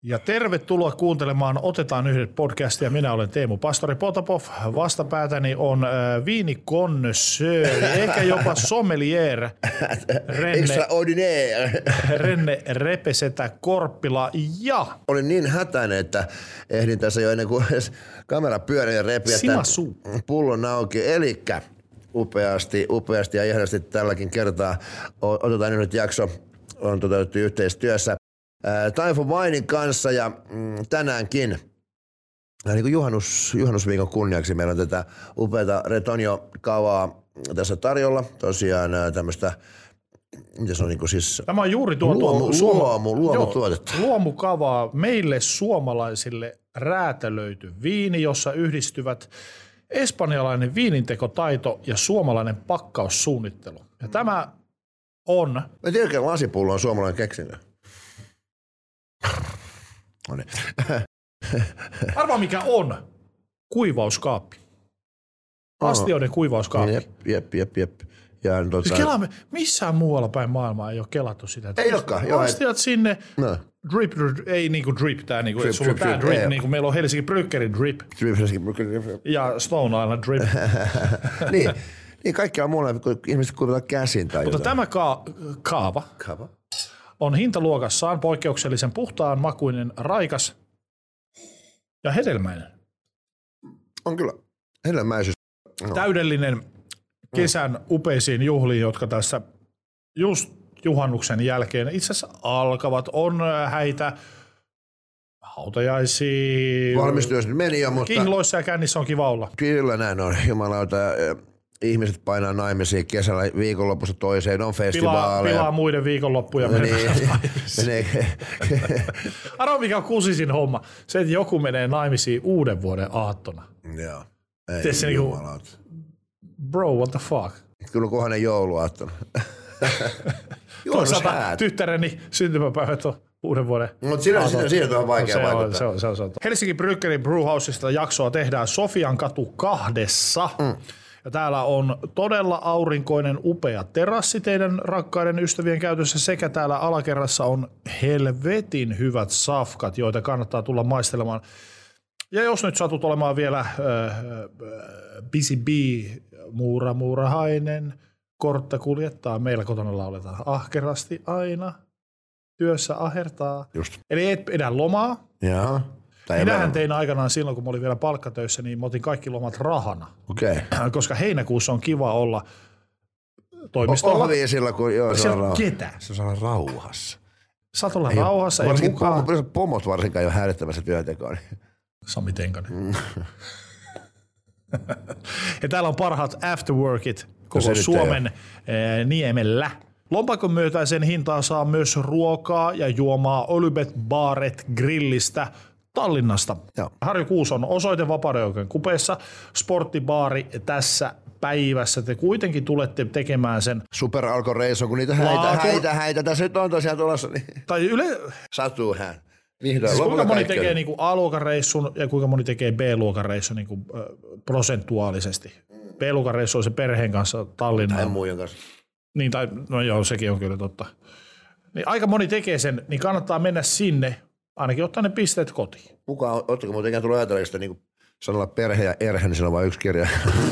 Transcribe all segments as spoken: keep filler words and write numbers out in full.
Ja tervetuloa kuuntelemaan Otetaan yhdet podcastia. Minä olen Teemu Pastori Potapov. Vastapäätäni on äh, viinikonnoisseur, ehkä jopa sommelier. Renne, Extraordinaire. Renne Repesetä Korppila ja... Olin niin hätäinen, että ehdin tässä jo ennen kuin kamera pyörii ja repiä tämän pullon auki. Elikkä upeasti, upeasti ja ihanasti tälläkin kertaa Otetaan yhdet jakso on toteutettu yhteistyössä Time for Winein kanssa ja mm, tänäänkin niin kuin juhannus, juhannusviikon kunniaksi meillä on tätä upeata Retonio-kavaa tässä tarjolla. Tosiaan tämmöistä, mitä se on niin kuin siis... Tämä on juuri tuo luomu, suoma, luomu, luomutuotetta. Luomukavaa meille suomalaisille räätälöity viini, jossa yhdistyvät espanjalainen viinintekotaito ja suomalainen pakkaussuunnittelu. Ja tämä on... Mä tiedän, että lasipullo on suomalainen keksintö. No niin. Arvaa mikä on kuivauskaappi. Astioiden kuivauskaappi. Jep, jep, jep, jep. Ja, tota... siis kelaamme, missään muualla päin maailmaa ei ole kelattu sitä. Ei olekaan. Joo, astiat sinne, no. drip, ei niinku drip, tää niinku, drip, sulla drip, tää drip, drip niinku meillä on Helsingin Bryggerin drip. Drip, drip. Ja Stone Island drip. niin, niin kaikkialla muualla, kun ihmiset kuivataan käsin tai Mutta jotain. tämä ka- kaava. Kaava. On hintaluokassaan poikkeuksellisen puhtaan, makuinen, raikas ja hedelmäinen. On kyllä hedelmäisyys. No. Täydellinen kesän upeisiin juhliin, jotka tässä just juhannuksen jälkeen itse asiassa alkavat. On häitä, hautajaisia. Valmistyössä meni jo, mutta... Kihloissa ja kännissä on kiva olla. Kyllä näin on. Jumalauta. Ihmiset painaa naimisiin kesällä viikonlopusta toiseen, on festivaaleja. Pilaa, pilaa muiden viikonloppuja. Niin, Arvo mikä on kusisin homma. Se, että joku menee naimisiin uuden vuoden aattona. Joo. Ei jumalauta. Bro, what the fuck? Kyllä kohanen jouluaattona. Toisaalta tyttäreni syntymäpäivät on uuden vuoden. Mutta siinä, siinä, siinä on vaikea no, vaikuttaa. Se on, se on, se on. Helsingin Bryggerin Brewhousesta jaksoa tehdään Sofian katu kahdessa. Mm. Ja täällä on todella aurinkoinen, upea terassi teidän rakkaiden ystävien käytössä sekä täällä alakerrassa on helvetin hyvät safkat, joita kannattaa tulla maistelemaan. Ja jos nyt satut olemaan vielä äh, äh, busy bee, muura muurahainen, kortta kuljettaa, meillä kotona lauletaan ahkerasti aina, työssä ahertaa. Just. Eli et pidä lomaa. Jaa. Minähän tein aikanaan silloin, kun mä olin vielä palkkatöissä, niin mä otin kaikki lomat rahana. Okei. Okay. Koska heinäkuussa on kiva olla toimistolla. Ohvii silloin, kun joo, se on rauhassa. Ketä? Se on rauhassa. Saat olla ei rauhassa. Varsinkin ei mukaan. Pom, pomot varsinkaan ei ole häirittämässä työntekoa. Niin. Sami Tenkanen. Mm. Ja täällä on parhaat afterworkit koko no Suomen eh, niemellä. Lompakon myötäisen hintaa saa myös ruokaa ja juomaa Olybet Baaret Grillistä Tallinnasta. Joo. Harju Kuuson osoite Vapauden kupeessa, sporttibaari tässä päivässä. Te kuitenkin tulette tekemään sen. Superalkoreissu, kun niitä häitä, Laatu. häitä, häitä. Tässä nyt on tosiaan tulossa. Niin. Tai yle... Satuu hän. Vihdoin. Siis kuinka moni tekee niinku A-luokan reissun ja kuinka moni tekee B-luokan reissun niinku, äh, prosentuaalisesti. B-luokan reissu on se perheen kanssa Tallinnaan. Tai muiden kanssa. Niin, tai, no joo, sekin on kyllä totta. Niin aika moni tekee sen, niin kannattaa mennä sinne, ainakin ottaa ne pisteet kotiin. Kukaan, ootteko muuten ikään tullut ajatella sitä niin sanalla perhe ja erhe, niin siellä on vain yksi kirja.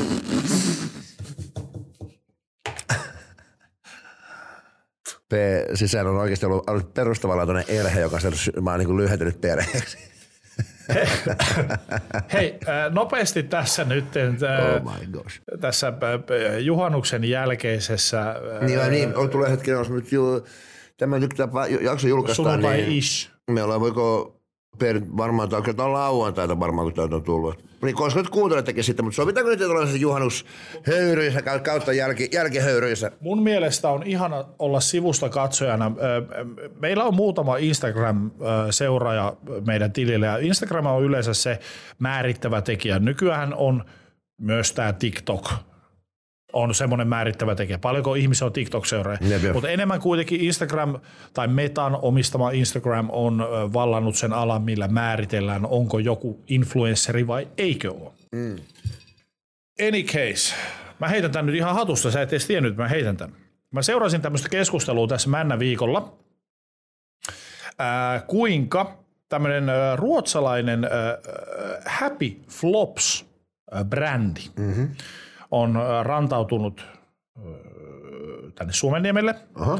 P, siis sehän on oikeasti ollut, ollut perustavanlaatuinen erhe, joka mä oon niin lyhentänyt perheeksi. Hei, hei nopeasti tässä nyt, oh my gosh. tässä juhannuksen jälkeisessä. Niin, ja niin, on tulee hetken, jos nyt ju, tämä nyt tämä jakso julkaistaan, niin me ollaan voiko per, varmaan, tai oikeastaan lauantaita varmaan, kun tämä on tullut. Niin koska nyt kuuntelettekin sitten, mutta sovitaanko nyt tällaisessa juhannushöyryissä kautta jälki, jälkihöyryissä? Mun mielestä on ihana olla sivusta katsojana. Meillä on muutama Instagram-seuraaja meidän tilille, ja Instagram on yleensä se määrittävä tekijä. Nykyään on myös tämä TikTok. On semmoinen määrittävä tekijä. Paljonko ihmisiä on TikTok-seuraajia. Mutta enemmän kuitenkin Instagram tai Metan omistama Instagram on vallannut sen alan, millä määritellään, onko joku influenssari vai eikö ole. Mm. Any case. Mä heitän tän nyt ihan hatusta. Sä et edes tiennyt, että mä heitän tän. Mä seurasin tämmöistä keskustelua tässä männä viikolla. Ää, kuinka tämmöinen ruotsalainen Happy Flops-brändi mm-hmm. on rantautunut tänne Suomenniemelle. Uh-huh.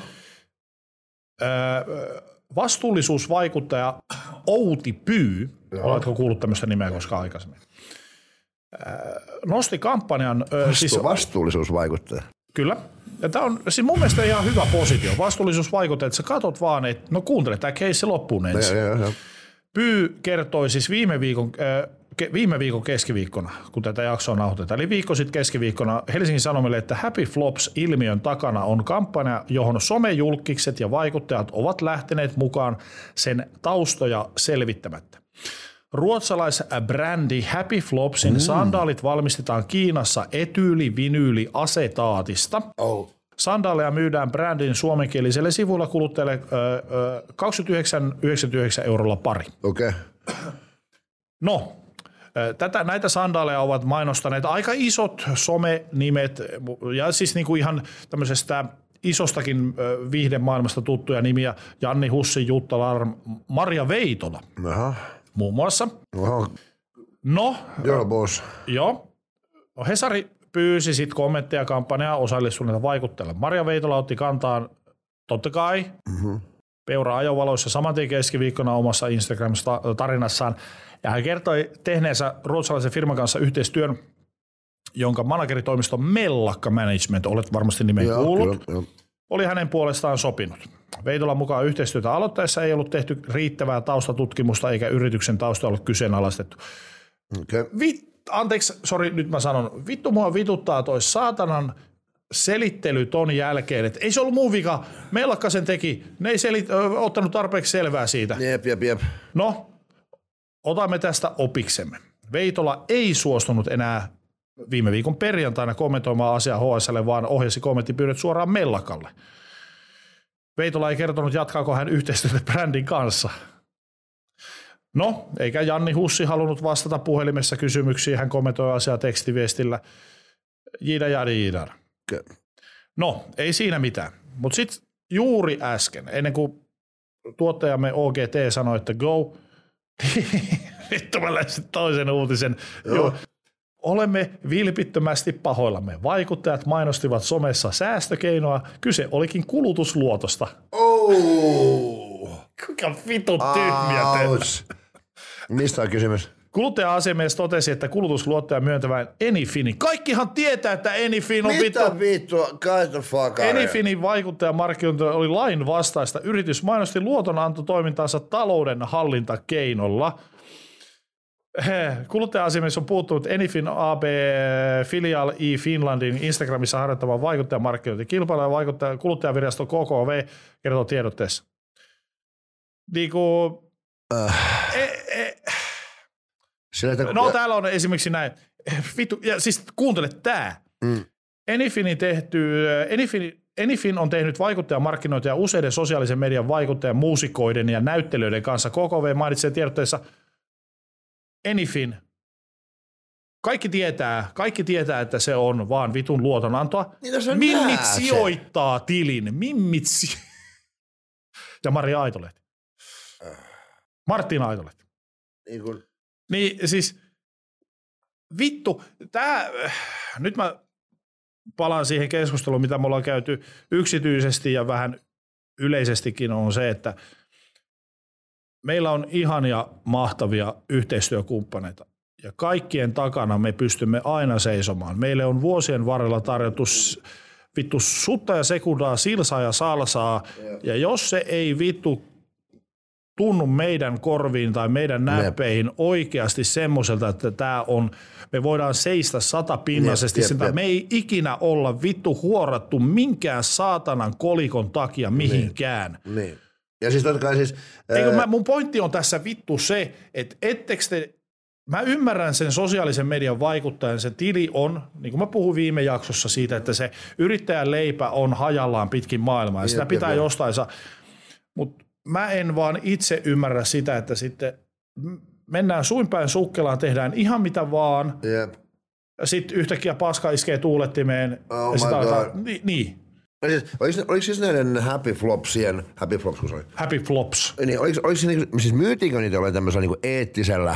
Vastuullisuusvaikuttaja Outi Pyy, Joo. oletko kuullut tämmöistä nimeä koskaan aikaisemmin, nosti kampanjan... Vastu, siis, vastuullisuusvaikuttaja. Kyllä. Ja tämä on siis mun mielestä ihan hyvä positio. Vastuullisuusvaikuttaja, että sä katot vaan, että no kuuntele, tämä keissi loppuun ensin. Ja, ja, ja. Pyy kertoi siis viime viikon, äh, ke, viime viikon keskiviikkona, kun tätä jaksoa nauhoitetaan, eli viikko sitten keskiviikkona Helsingin Sanomille, että Happy Flops-ilmiön takana on kampanja, johon somejulkikset ja vaikuttajat ovat lähteneet mukaan sen taustoja selvittämättä. Ruotsalaisbrändi Happy Flopsin mm. sandaalit valmistetaan Kiinassa etyyli-vinyyli-asetaatista. Oh. Sandaaleja myydään brändin suomenkieliselle sivuilla kuluttajalle kaksikymmentäyhdeksän yhdeksänkymmentäyhdeksän eurolla pari. Okei. Okay. No, tätä, näitä sandaaleja ovat mainostaneet aika isot somenimet ja siis niinku ihan tämmöisestä isostakin viihdemaailmasta tuttuja nimiä. Janni Hussi, Jutta Larm, Marja Veitola. Aha. Muun muassa. Aha. No. Joo, boss. Joo. Hesari pyysi sitten kommentteja kampanjaa osallistuneita vaikuttajille. Marja Veitola otti kantaan, totta kai, mm-hmm. Peura ajovaloissa saman tien keskiviikkona omassa Instagram-tarinassaan. Ja hän kertoi tehneensä ruotsalaisen firman kanssa yhteistyön, jonka manageritoimisto Mellakka Management, olet varmasti nimen Joo, kuullut, kyllä, oli hänen puolestaan sopinut. Veitolan mukaan yhteistyötä aloittaessa ei ollut tehty riittävää taustatutkimusta eikä yrityksen tausta ollut kyseenalaistettu. Okay. Vit, anteeksi, sori, nyt mä sanon. Vittu mua vituttaa toi saatanan selittely ton jälkeen, että ei se ollut mun vika. Mellakka sen teki. Ne ei selit, ö, ottanut tarpeeksi selvää siitä. Jep, jep, jep. No, otamme tästä opiksemme. Veitola ei suostunut enää viime viikon perjantaina kommentoimaan asiaa H S:lle, vaan ohjasi kommenttipyynnöt suoraan Mellakalle. Veitola ei kertonut, jatkaako hän yhteistyötä brändin kanssa. No, eikä Janni Hussi halunnut vastata puhelimessa kysymyksiin, hän kommentoi asiaa tekstiviestillä. Jida jada jidar. No, ei siinä mitään. Mutta sitten juuri äsken, ennen kuin tuottajamme O G T sanoi, että go, vittu mä lähdin toisen uutisen. Joo. Olemme vilpittömästi pahoillamme. Vaikuttajat mainostivat somessa säästökeinoa. Kyse olikin kulutusluotosta. Oh. Kuinka vitun tyhmiä te. Mistä on kysymys? Kuluttaja-asiamies totesi, että kulutusluottoja myöntävän Anyfinin. Kaikkihan tietää, että Anyfin on vittu. Mitä vittua? Kind of fuck. Anyfinin vaikuttajamarkkinointi oli lain vastaista. Yritys mainosti luotonantotoimintaansa talouden hallintakeinolla. Kuluttaja-asiamies on puuttunut Anyfin A B Filial E Finlandin Instagramissa harjoittavan vaikuttajamarkkinointi. Kilpailu- ja vaikuttaja, kuluttajavirasto K K V kertoo tiedotteessa. Niinku, äh. e, e, Sieltä, no ja... täällä on esimerkiksi näin. Vittu, ja siis kuuntele tää. Mm. Anyfinin tehty, Anyfin, Anyfin on tehnyt vaikuttajamarkkinointia useiden sosiaalisen median vaikuttajan, muusikoiden ja näyttelijöiden kanssa. K K V mainitsee tiedotteessa Anyfin. Kaikki tietää, kaikki tietää, että se on vaan vitun luotonantoa. Mimmit sijoittaa se tilin. Mimmit si- ja Maria Aitolehti. Martin Aitolehti. Niin kuin... Niin siis vittu, tää, nyt mä palaan siihen keskusteluun, mitä me ollaan käyty yksityisesti ja vähän yleisestikin on se, että meillä on ihania, mahtavia yhteistyökumppaneita ja kaikkien takana me pystymme aina seisomaan. Meille on vuosien varrella tarjottu vittu sutta ja sekundaa, silsaa ja salsaa ja jos se ei vittu tunnu meidän korviin tai meidän näppeihin jep. oikeasti semmoiselta, että tää on, me voidaan seistä satapinnaisesti, jep, jep, jep. me ei ikinä olla vittu huorattu minkään saatanan kolikon takia mihinkään. Niin. niin. Ja siis totta kai siis... Eikö ää... mä, mun pointti on tässä vittu se, että ettekö te, mä ymmärrän sen sosiaalisen median vaikuttajan, se tili on, niin kuin mä puhuin viime jaksossa siitä, että se yrittäjän leipä on hajallaan pitkin maailmaa ja sitä jep, pitää jep, jostain saa, mutta mä en vaan itse ymmärrä sitä, että sitten mennään suinpäin sukkelaan, tehdään ihan mitä vaan, yep. ja sitten yhtäkkiä paska iskee tuulettimeen. Oh ja my sitä God. aletaan, niin, niin. Siis, oliko, oliko siis näiden Happy Flopsien, Happy Flops kun se oli? Happy Flops. Niin, oliko, oliko se niinku, siis myytiinkö niitä jollain tämmöisellä niinku eettisellä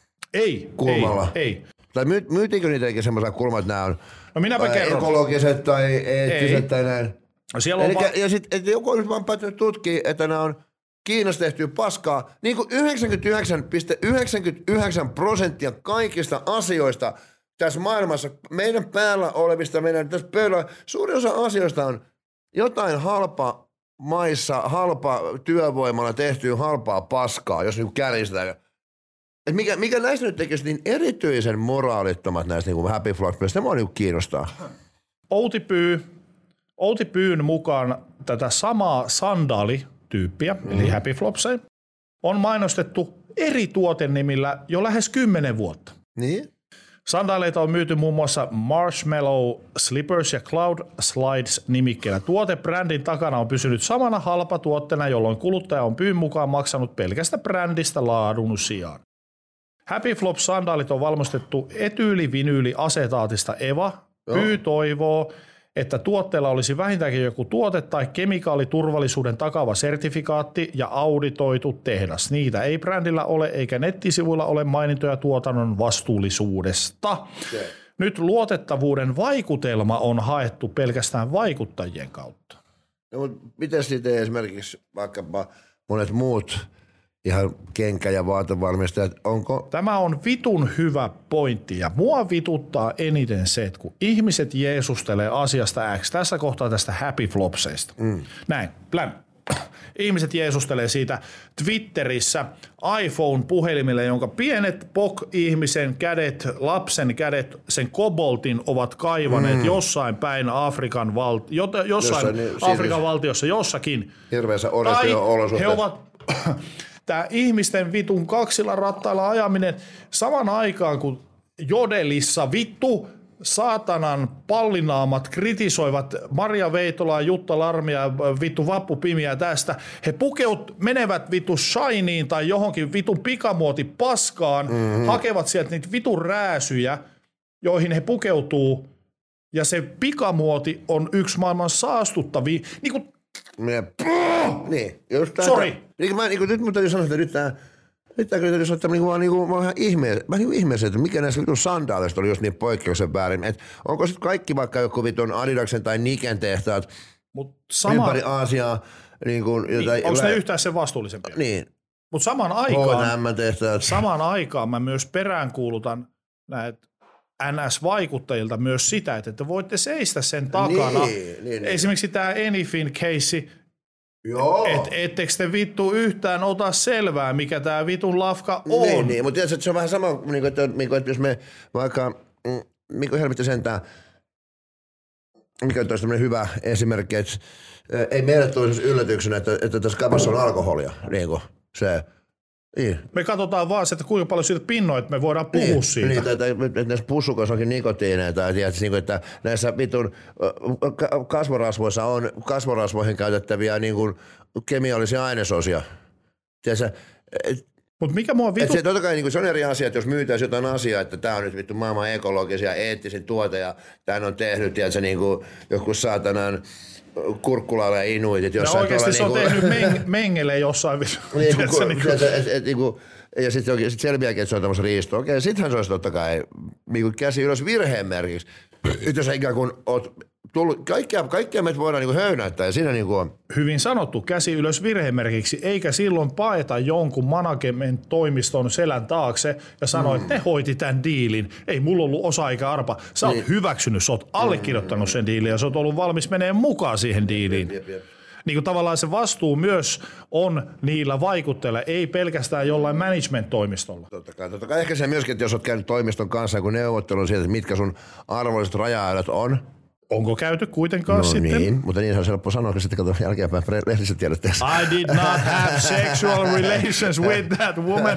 ei, kulmalla? Ei, ei. Tai my, myytiinkö niitä eikä semmoisella kulmalla, että nämä on no minäpä kerron. ekologiset tai eettiset ei. Tai näin? Siellä on Elikkä, va- ja sitten, että joku on nyt vaan päättänyt tutkia, että nämä on Kiinassa tehtyä paskaa, niin kuin yhdeksänkymmentäyhdeksän pilkku yhdeksänkymmentäyhdeksän prosenttia kaikista asioista tässä maailmassa, meidän päällä olevista, meidän tässä pöydällä, suurin osa asioista on jotain halpa maissa, halpa työvoimalla tehtyä halpaa paskaa, jos niin kärjistetään. Et mikä, mikä näistä nyt tekisi niin erityisen moraalittomat näistä niin Happy Flops, tämä on niin kiinnostaa. Outi Pyy, Outi Pyyn mukaan tätä samaa sandaalityyppiä, mm. eli Happy Flopseja, on mainostettu eri tuotenimillä jo lähes kymmenen vuotta. Niin? Sandaaleita on myyty muun muassa Marshmallow Slippers ja Cloud Slides nimikkeellä. Tuotebrändin takana on pysynyt samana halpatuotteena, jolloin kuluttaja on Pyyn mukaan maksanut pelkästä brändistä laadun sijaan. Happy Flop sandaalit on valmistettu etyylivinyyliasetaatista Eva. Pyy toivoo, että tuotteella olisi vähintäänkin joku tuote- tai kemikaaliturvallisuuden takaava sertifikaatti ja auditoitu tehdas. Niitä ei brändillä ole eikä nettisivuilla ole mainintoja tuotannon vastuullisuudesta. Okay. Nyt luotettavuuden vaikutelma on haettu pelkästään vaikuttajien kautta. No, mutta miten sitten esimerkiksi vaikkapa monet muut ihan kenkä- ja vaatevalmistajat, onko? Tämä on vitun hyvä pointti ja mua vituttaa eniten se, että kun ihmiset jeesustelee asiasta X, tässä kohtaa tästä Happy Flopseista. Mm. Näin, plän. Ihmiset jeesustelee siitä Twitterissä iPhone-puhelimille, jonka pienet P O C-ihmisen kädet, lapsen kädet, sen koboltin ovat kaivaneet mm. jossain päin Afrikan, val- jossain jossain niin, Afrikan valtiossa jossakin. Hirveässä olosuhteessa. He ovat... Tämä ihmisten vitun kaksilla rattailla ajaminen saman aikaan, kun Jodelissa vittu saatanan pallinaamat kritisoivat Maria Veitolaa, Jutta Larmia, vittu Vappu Pimiä tästä. He pukeut menevät vittu Shineen tai johonkin vitun pikamuoti paskaan, mm-hmm. hakevat sieltä niitä vitun rääsyjä, joihin he pukeutuu. Ja se pikamuoti on yksi maailman saastuttavia. Niin kuin Niin, just tää, Sorry. Niin, mä, niin, nyt mun täytyy sanoa, että nyt tää, nyt tää kyllä täytyy sanoa, että niin, mä, niin, mä oon ihan ihmeessä, mä niin ihmeessä, että mikä näistä vitun sandaaleista oli just niin poikkeuksen väärin. Et onko sitten kaikki vaikka joku vitun Adidaksen tai Niken tehtaat Mut sama... ympäri Aasiaa? Niin kuin, niin, jotain, onko ne yhtään sen vastuullisempia? Niin. Mutta samaan aikaan, H&M-tehtaat. samaan aikaan mä myös peräänkuulutan näitä N S-vaikuttajilta myös sitä, että te voitte seistä sen takana. Niin, niin, Esimerkiksi niin. Tämä Anyfin keissi, että ettekö te vittu yhtään ota selvää, mikä tämä vitun lafka on. Niin, niin. Mutta tiedätkö, että se on vähän sama, niin kuin, että, että jos me vaikka, mikä helvetti sentään, mikä on tämmöinen hyvä esimerkki, että ei meille tulisi yllätyksenä, että, että tässä kapassa on alkoholia. Niin kuin se... Niin. Me katsotaan vaan se, että kuinka paljon siitä pinnoa, että me voidaan puhua niin, siitä. Niin, että, että näissä pussukoissa onkin nikotiineja, tai tiedätkö, että näissä vitun kasvorasvoissa on kasvorasvoihin käytettäviä niin kuin kemiallisia ainesosia. Tiedätkö, Mut mikä mua vitu... Se, totta kai, niin kuin, se on eri asia, että jos myytäisiin jotain asiaa, että tämä on nyt vittu maailman ekologisia, eettisin tuote, ja tämän on tehnyt, tiedätkö, niin kuin joku saatanan Kurkkulailla ja inuitit jossain. Ja oikeasti se on niinku... tehnyt meng- mengele jossain. niin, kun, niinku... et, et, et, niinku, ja sitten sit selviääkin, että se on tämmöistä riistoa. Okei, sittenhän se olisi totta kai niinku käsi ylös virheen merkiksi. Nyt jos ikään kuin oot tullut, kaikkea, kaikkea meitä voidaan niinku höynäyttää ja siinä niinku on. Hyvin sanottu, käsi ylös virhemerkiksi, eikä silloin paeta jonkun management toimiston selän taakse ja sano, mm. että ne hoiti tämän diilin. Ei mulla ollut osa eikä arpa. Sä oot niin. hyväksynyt, sä oot allekirjoittanut mm. sen diilin ja sä oot ollut valmis menee mukaan siihen diiliin. Jep, jep, jep. Niin kuin tavallaan se vastuu myös on niillä vaikutteilla, ei pelkästään jollain management-toimistolla. Totta kai, totta kai. Ehkä se myöskin, että jos olet käynyt toimiston kanssa, kun neuvottelu on siitä, että mitkä sun arvolliset raja-aidat on. Onko käyty kuitenkaan no sitten? niin, mutta niin se on helppo sanoa, kun sitten katsotaan jälkeenpäin lehdissä tiedotteessa. I did not have sexual relations with that woman.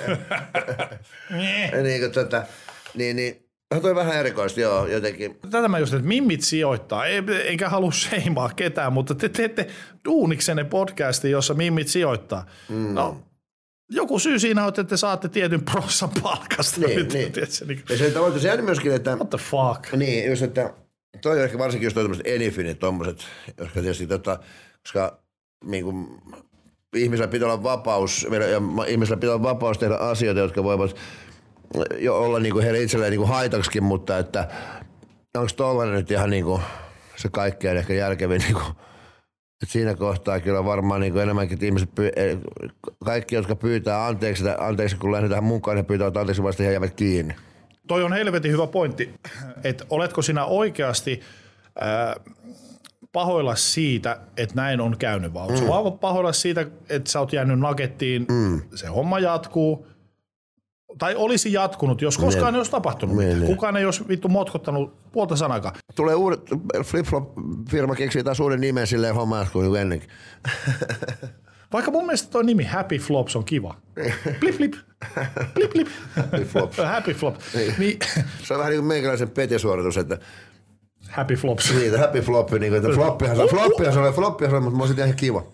niin, kun tätä, niin, niin. No toi vähän erikoista, joo, jotenkin. Tätä mä just, että mimmit sijoittaa, enkä halua seimaa ketään, mutta te teette duuniksenne podcastin, jossa mimmit sijoittaa. Mm. No, joku syy siinä on, että te saatte tietyn prossan palkasta. Niin, niin. Tiedätkö, niin. Ja se tavoite se myöskin, että... What the fuck? Niin, just, että Toi on ehkä varsinkin just tommoset Anyfinit tommoset, jotka tietysti tota, koska niin kuin, ihmisellä pitää olla vapaus, ja ihmisellä pitää olla vapaus tehdä asioita, jotka voivat jo olla niin kuin heille itselleen niin kuin haitaksikin, mutta että onko tollainen nyt ihan niin kuin se kaikkein ehkä järkevin, niin kuin, että siinä kohtaa kyllä varmaan niin kuin enemmänkin, että ihmiset, pyy, kaikki jotka pyytää anteeksi, anteeksi kun lähdetään mukaan, he pyytävät anteeksi vasta he jäävät kiinni. Toi on helvetin hyvä pointti, että oletko sinä oikeasti ää, pahoilla siitä, että näin on käynyt, vaan mm. vaan pahoilla siitä, että sä oot jäänyt nakettiin, mm. se homma jatkuu, tai olisi jatkunut, jos koskaan ne. ei olisi tapahtunut. Ne, ne. Kukaan ei olisi vittu motkottanut puolta sanakaan. Tulee uudet, Flip-Flop-firma keksii taas uuden nimen silleen homma jatkuu niin ennenkin. Vaikka mun mielestä toi nimi Happy Flops on kiva. Plip flip. Plip flip. Happy Flop. Happy Flop. Niin. Niin. Se on vähän niin kuin meikäläisen petesuoritus, että Happy Flops. Niin, Happy Flop. Niin että floppihan se on, floppihan se on, floppihan se on, mutta mä oon sitten ihan kiva.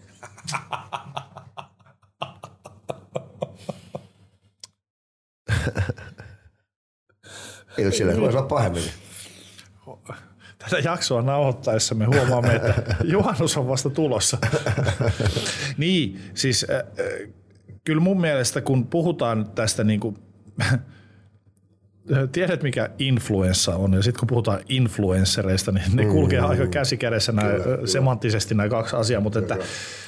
Ei ole silleen, voisi olla pahemmin. Tätä jaksoa nauhoittaessa me huomaamme, että juhannus on vasta tulossa. Niin, siis äh, kyllä mun mielestä kun puhutaan tästä niinku, tiedät mikä influenssa on ja sitten kun puhutaan influenssereista, niin ne kulkee mm-hmm. aika käsi kädessä nämä, kyllä, semanttisesti nämä kaksi asiaa, mutta että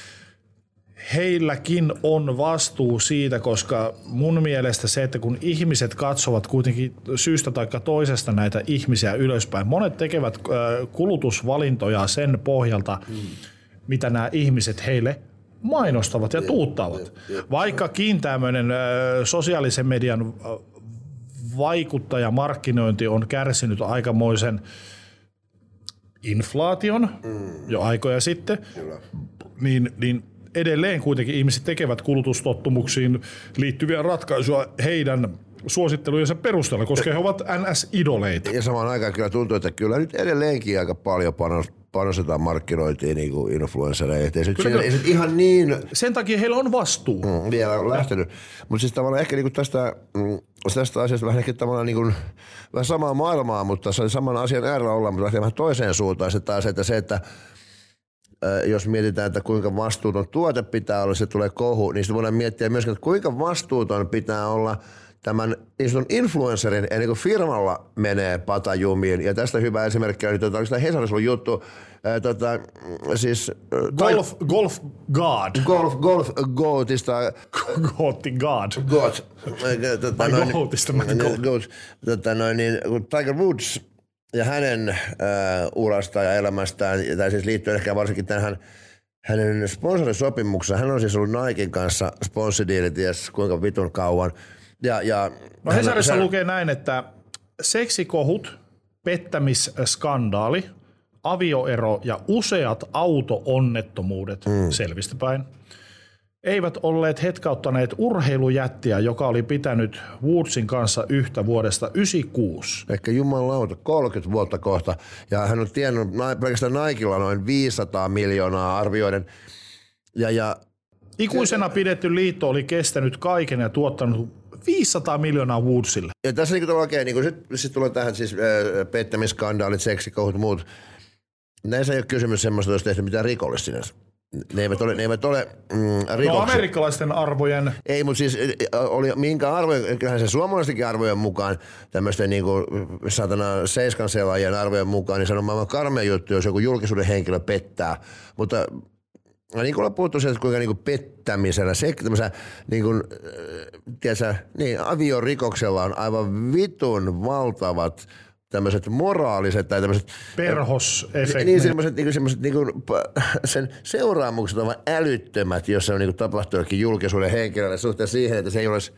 heilläkin on vastuu siitä, koska mun mielestä se, että kun ihmiset katsovat kuitenkin syystä tai toisesta näitä ihmisiä ylöspäin, monet tekevät kulutusvalintoja sen pohjalta, mm. mitä nämä ihmiset heille mainostavat ja jep, tuuttavat. Jep, jep. Vaikkakin tämmöinen sosiaalisen median vaikuttajamarkkinointi on kärsinyt aikamoisen inflaation mm. jo aikoja sitten, Kyllä. niin, niin edelleen kuitenkin ihmiset tekevät kulutustottumuksiin liittyviä ratkaisuja heidän suosittelujensa perusteella, koska he ovat N S-idoleita. Ja samaan aikaan kyllä tuntuu, että kyllä nyt edelleenkin aika paljon panostetaan markkinointiin niin kuin influenssereihin. Ei, kyllä, ei ihan niin... Sen takia heillä on vastuu. Mm, vielä on lähtenyt. Mutta siis tavallaan ehkä niin kuin tästä, tästä asiasta vähän ehkä tavallaan niin kuin, vähän samaa maailmaa, mutta se saman asian äärellä ollaan, mutta lähtee vähän toiseen suuntaan. Se taas, että se, että jos mietitään, että kuinka vastuuton tuote pitää olla, se tulee kohu, niin sitten voidaan miettiä myöskin, että kuinka vastuuton pitää olla tämän niin sanotun influencerin ennen kuin firmalla menee patajumiin. Ja tästä hyvä esimerkki oli, että onko Hesarissa ollut juttu, ää, tota, siis... Golf, tai, golf God. Golf, golf Goatista. Gootti God. Goat. Tota, Ai Goatista, mä Goat. Tota, noin, niin, Tiger Woods ja hänen äh, urasta ja elämästään, tai siis liittyen ehkä varsinkin tähän hänen sponsorisopimukseen. Hän on siis ollut Niken kanssa sponssidiilit, ties kuinka vitun kauan. Ja, ja no Hesarissa hän... lukee näin, että seksikohut, pettämisskandaali, avioero ja useat auto-onnettomuudet mm. selvistä päin eivät olleet hetkauttaneet urheilujättiä, joka oli pitänyt Woodsin kanssa yhtä vuodesta yhdeksänkymmentäkuusi. Ehkä jumalauta, kolmekymmentä vuotta kohta. Ja hän on tiennyt pelkästään Nikella noin viisisataa miljoonaa arvioiden. Ja, ja ikuisena pidetty liitto oli kestänyt kaiken ja tuottanut viisisataa miljoonaa Woodsille. Ja tässä niin oikein, niin sitten sit tulee tähän siis äh, pettämisskandaalit, seksikohut, muut. Näissä ei ole kysymys semmoista, jos tehty mitään rikollista sinänsä. Ne eivät ole, ne eivät ole mm, rikoksia. No amerikkalaisten arvojen. Ei, mutta siis oli minkä arvojen, kyllähän se suomalaistenkin arvojen mukaan, tämmöisten niin kuin satana seiskan selaajien arvojen mukaan, niin se on maailman karmea juttu, jos joku julkisuuden henkilö pettää. Mutta niin kuin ollaan puhuttu sieltä, kuinka niin kuin pettämisellä, se, tämmöisellä niin kuin, tiedätkö, niin aviorikoksella on aivan vitun valtavat tämmöiset moraaliset tai tämmöiset perhosefektit. Niin semmoiset niinku semmoiset niinku sen seuraamukset ovat älyttömät, jos se on niinku tapahtunut jokin julkisuuden henkilölle suhteessa siihen, että se ei olisi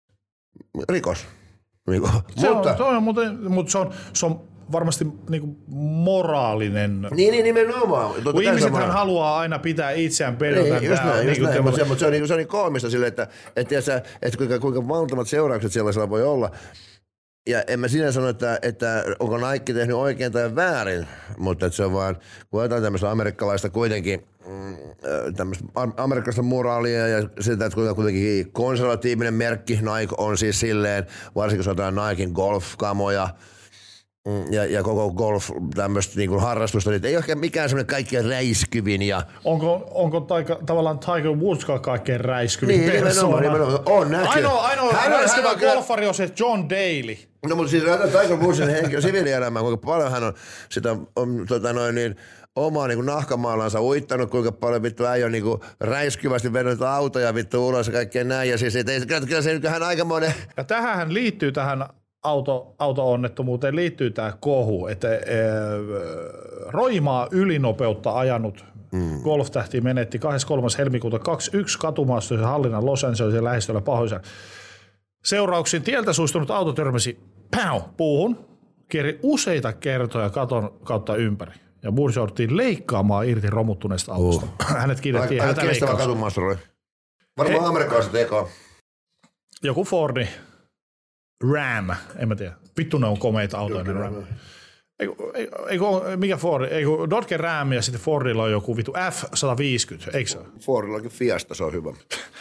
rikos. Niinku, se mutta on, on, mutta, mutta se on, se on varmasti niinku moraalinen. Niin, niin nimenomaan. Kun ihmisethän haluaa aina pitää itseään pelotään. Niin, just näin, just näin. Mutta se, mutta se on, niinku, se on niin koomista silleen, että, että, että, että kuinka, kuinka valtavat seuraukset sellaisella voi olla. Ja en mä sinä sano, että, että onko Nike tehnyt oikein tai väärin, mutta että se on vaan, kun otetaan tämmöistä amerikkalaista kuitenkin, tämmöistä amerikkalaista moraalia ja sitä, että kuinka kuitenkin konservatiivinen merkki Nike on siis silleen, varsinkin jos otetaan Niken golf-kamoja, ja, ja koko golf tämmöistä niin harrastusta, niin ei ole mikään semmoinen kaikkein räiskyvin. Ja... Onko, onko taika, tavallaan Tiger Woods kaikkein räiskyvin niin, persoona? Nimenomaan, on näkyy. Ainoa, ainoa räiskyvä golfari on se John Daly. No mutta siis Tiger Woodsin henkilö, siviilielämä, kuinka paljon hän on sitä on, tota noin, niin, omaa niin nahkamaalansa uittanut, kuinka paljon vittu äijä on niin räiskyvästi vennyt autoja vittu ulos ja kaikkea näin. Ja siis et, ei, kyllä se hän aikamoinen... Ja tähän liittyy tähän auto, auto-onnettomuuteen liittyy tämä kohu, että e, roimaa ylinopeutta ajanut mm. golftähti menetti kahdeskymmeneskolmas helmikuuta kaksikymmentäyksi katumaastoisen hallinnan Los Angelesin lähistöllä pahoisen seurauksin. Tieltä suistunut auto törmäsi pow, puuhun, kierri useita kertoja katon kautta ympäri. Ja Woods jouduttiin leikkaamaan irti romuttuneesta autosta. Uh. Hänet kiinnittiin hätäleikkaukseen. Aika kestävä katumaasturi. Varmaan amerikkalaiset eka. Joku Fordi. Ram, en mä tiedä. Vittu ne on komeita autoja. Ne Ram. Eiku, eiku, mikä Ford? Eiku Dodge Ram ja sitten Fordilla on joku vittu F sata viisikymmentä, eikö se? Fordilla onkin Fiesta, se on hyvä.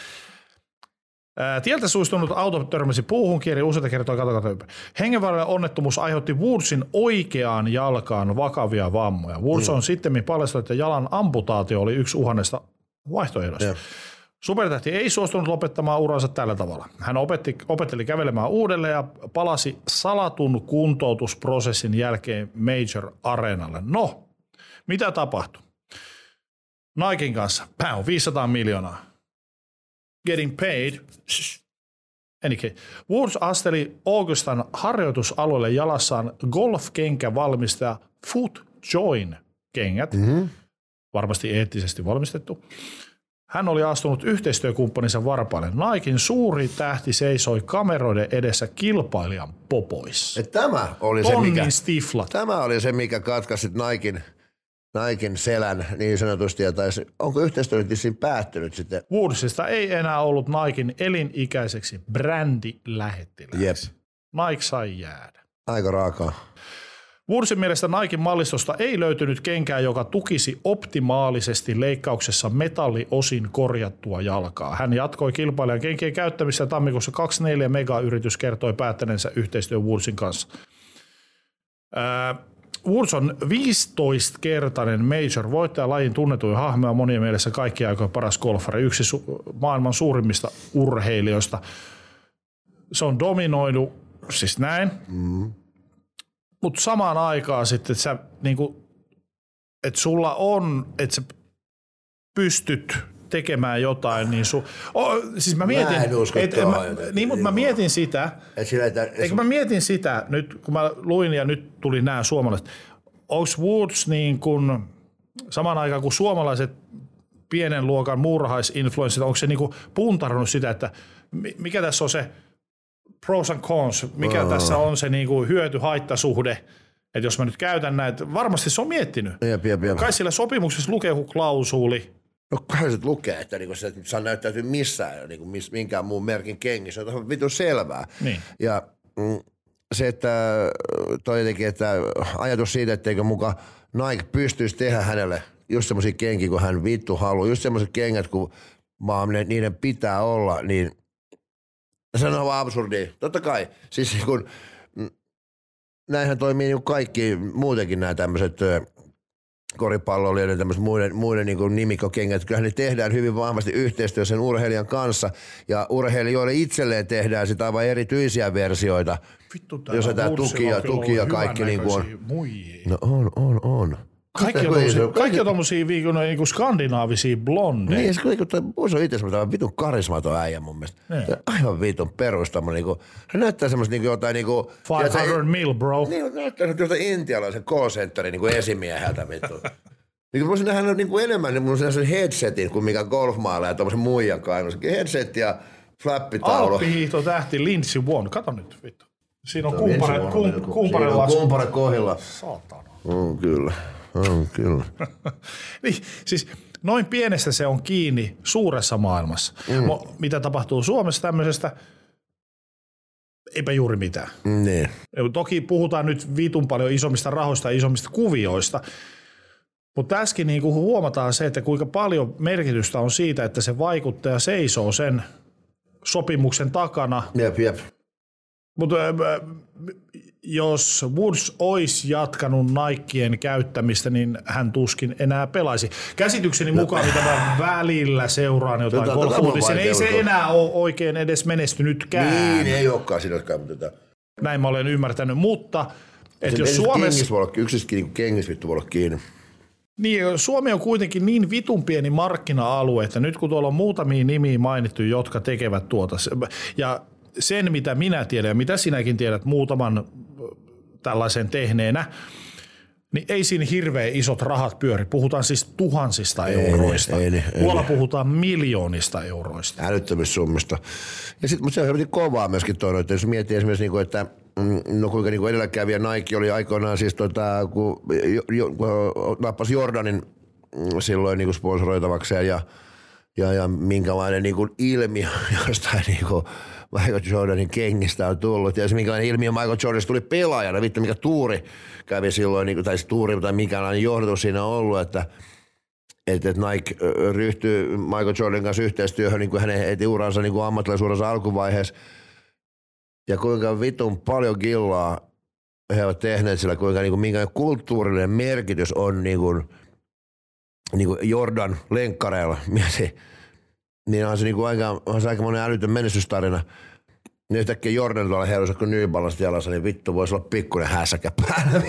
Tieltä suistunut auto törmäsi puuhun, kieri useita kertoja kato ympäri. Hengenvaarallinen onnettomuus aiheutti Woodsin oikeaan jalkaan vakavia vammoja. Woods mm. on sittemmin paljastunut, että jalan amputaatio oli yksi uhannesta vaihtoehdosta. Yeah. Supertähti ei suostunut lopettamaan uransa tällä tavalla. Hän opetti, opetteli kävelemään uudelleen ja palasi salatun kuntoutusprosessin jälkeen Major Areenalle. No, mitä tapahtui? Niken kanssa, pow, viisisataa miljoonaa. Getting paid. Anyway, Woods asteli Augustan harjoitusalueelle jalassaan golfkenkävalmistaja FootJoy-kengät, mm-hmm. varmasti eettisesti valmistettu. Hän oli astunut yhteistyökumppaninsa varpaille. Niken suuri tähti seisoi kameroiden edessä kilpailijan popoissa. Et tämä oli se, mikä, stiflat. Tämä oli se, mikä katkaisi Niken, Niken selän niin sanotusti. Ja taisi, onko yhteistyö nyt siinä päättynyt sitten? Woodsista ei enää ollut Niken elinikäiseksi brändilähettiläksi. Nike sai jäädä. Aika raakaa. Woodsin mielestä Niken mallistosta ei löytynyt kenkää, joka tukisi optimaalisesti leikkauksessa metalliosin korjattua jalkaa. Hän jatkoi kilpailijan kenkien käyttämistä tammikuussa kaksikymmentäneljä Mega-yritys kertoi päättäneensä yhteistyön Woodsin kanssa. Ää, Woods on viisitoistakertainen major-voittaja, lajin tunnetuin hahmo ja monien mielessä kaikkien aikojen paras golfari, yksi su- maailman suurimmista urheilijoista. Se on dominoinut, siis näin. Mm. Mutta samaan aikaan sitten, että sä niinku, että sulla on, että sä pystyt tekemään jotain, niin su, oh, siis mä mietin, mä et, mä, niin, mutta mä mietin sitä, et sillä, että, eikö mä mietin sitä, nyt kun mä luin ja nyt tuli nämä suomalaiset, onko Woods niin kuin, samaan aikaan kuin suomalaiset pienen luokan muurahaisinfluenssit, onko se niin kuin puntarannut sitä, että mikä tässä on se pros and cons, mikä oh. tässä on se niinku hyöty-haittasuhde, että jos mä nyt käytän näitä, varmasti se on miettinyt. Jep, jep, jep. Kai sillä sopimuksessa lukee joku klausuuli. No kai se lukee, että niinku se, että saa näyttäytyä missään, niinku miss, minkään muun merkin kengissä, se on vitun selvää. Niin. Ja mm, se, että toi jotenkin, että ajatus siitä, etteikö muka Nike pystyisi tehdä hänelle just semmoisia kenkiä, kun hän vittu haluaa, just semmoiset kengät, kun vaan niiden pitää olla, niin se on vaan absurdia. Totta kai. Siis kun näinhän toimii niin kaikki muutenkin nämä tämmöiset koripalloilijoiden tämmöiset muiden, muiden niin nimikkokengät. Kyllähän ne tehdään hyvin vahvasti yhteistyössä sen urheilijan kanssa. Ja urheilijoille itselleen tehdään sitä aivan erityisiä versioita. Vittu, jos tämä tuki ja, tuki ja kaikki niin kuin on. Muijia. No on, on, on. Kaikki on tommosia, kaikki on tommosia niin kuin skandinaavisia blondeja. Niin, se on itse semmoinen vitun karismaton äijä mun mielestä. Ne. Aivan vitun perustama. Niin kuin, hän näyttää semmoista niin jotain niin kuin... viisisataa mil, bro. Niin, näyttää jostain intialaisen call-centerin niin esimieheltä vittu. Niin kuin voisin nähdä niin kuin enemmän niin mun sen headsetin kuin mikä golfmaalla ja tommosen muijan kainus. Headset ja flappitaulu. Alppihiihto tähti Lindsey Vonn. Kato nyt vittu. Siinä on kumpare, kum, kumpare lasku. Kumpare kohilla. Saatana. Mm, kyllä. On, kyllä. niin, siis noin pienestä se on kiinni suuressa maailmassa. Mm. Mo, mitä tapahtuu Suomessa tämmöisestä? Eipä juuri mitään. Niin. Toki puhutaan nyt vitun paljon isommista rahoista ja isommista kuvioista, mutta tässäkin niin huomataan se, että kuinka paljon merkitystä on siitä, että se vaikuttaja seisoo sen sopimuksen takana. Jep, jep. Mutta jos Woods olisi jatkanut Nikeen käyttämistä, niin hän tuskin enää pelaisi. Käsitykseni no. mukaan, mitä mä välillä seuraan jotain golf-uutisia, ei se enää ole oikein edes menestynytkään. Niin, ei olekaan siinäkään. Mutta näin mä olen ymmärtänyt, mutta et jos Suomessa yksissäkin kengissä vittu voi olla kiinni. Niin, Suomi on kuitenkin niin vitun pieni markkina-alue, että nyt kun tuolla on muutamia nimiä mainittu, jotka tekevät tuota, ja sen mitä minä tiedän ja mitä sinäkin tiedät muutaman tällaisen tehneenä, niin ei siinä hirveän isot rahat pyöri. Puhutaan siis tuhansista ei, euroista. Ei, ei, Tuolla ei, puhutaan miljoonista euroista. Älyttömistä summista. Ja sit, mutta se on kovaa myöskin toinen, että jos miettii esimerkiksi, niin että no kuinka niin edelläkävijä Nike oli aikoinaan siis tota, kun, jo, kun nappasi Jordanin silloin niin sponsoroitavakseen ja, ja, ja minkälainen niin kuin ilmiö jostain niin kuin Michael Jordanin kengistä on tullut. Ja se minkälainen ilmiö Michael Jordanista tuli pelaajana, vittu mikä tuuri kävi silloin, niin kuin, tai tuuri tai minkälainen johdatus siinä on ollut, että että et Nike ryhtyy Michael Jordanin kanssa yhteistyöhön niin kuin hänen heti uransa niin kuin ammattilaisuuransa alkuvaiheessa. Ja kuinka vitun paljon gillaa he ovat tehneet sillä, kuinka niin kuin, minkä kulttuurinen merkitys on niin kuin, niin kuin Jordan lenkkareilla. Niin on se, niin kuin aika, on se aika monen älytön menestystarina. Niin yhtäkkiä Jordan tuolla heilussa kuin New Balance jalassa, niin vittu voisi olla pikkuinen hässäkä päällä.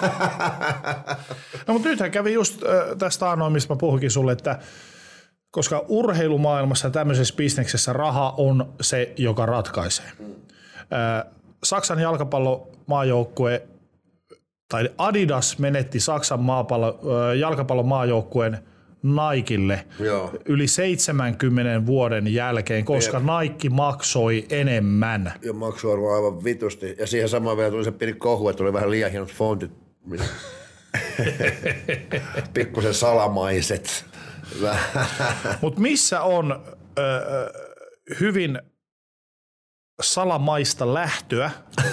No mutta nythän kävi just äh, tästä anoin, mistä mä puhuinkin sulle, että koska urheilumaailmassa ja tämmöisessä bisneksessä raha on se, joka ratkaisee. Äh, Saksan jalkapallomaajoukkue, tai Adidas menetti Saksan maapallo, äh, jalkapallomaajoukkueen Nikelle Joo. yli seitsemänkymmenen vuoden jälkeen, koska Jep. Nike maksoi enemmän. Ja maksuarvo aivan vitusti. Ja siihen samaan vielä tuli se pieni kohu, että tuli vähän liian hienot fontit. Pikkusen salamaiset. Mutta missä on ö, hyvin salamaista lähtöä?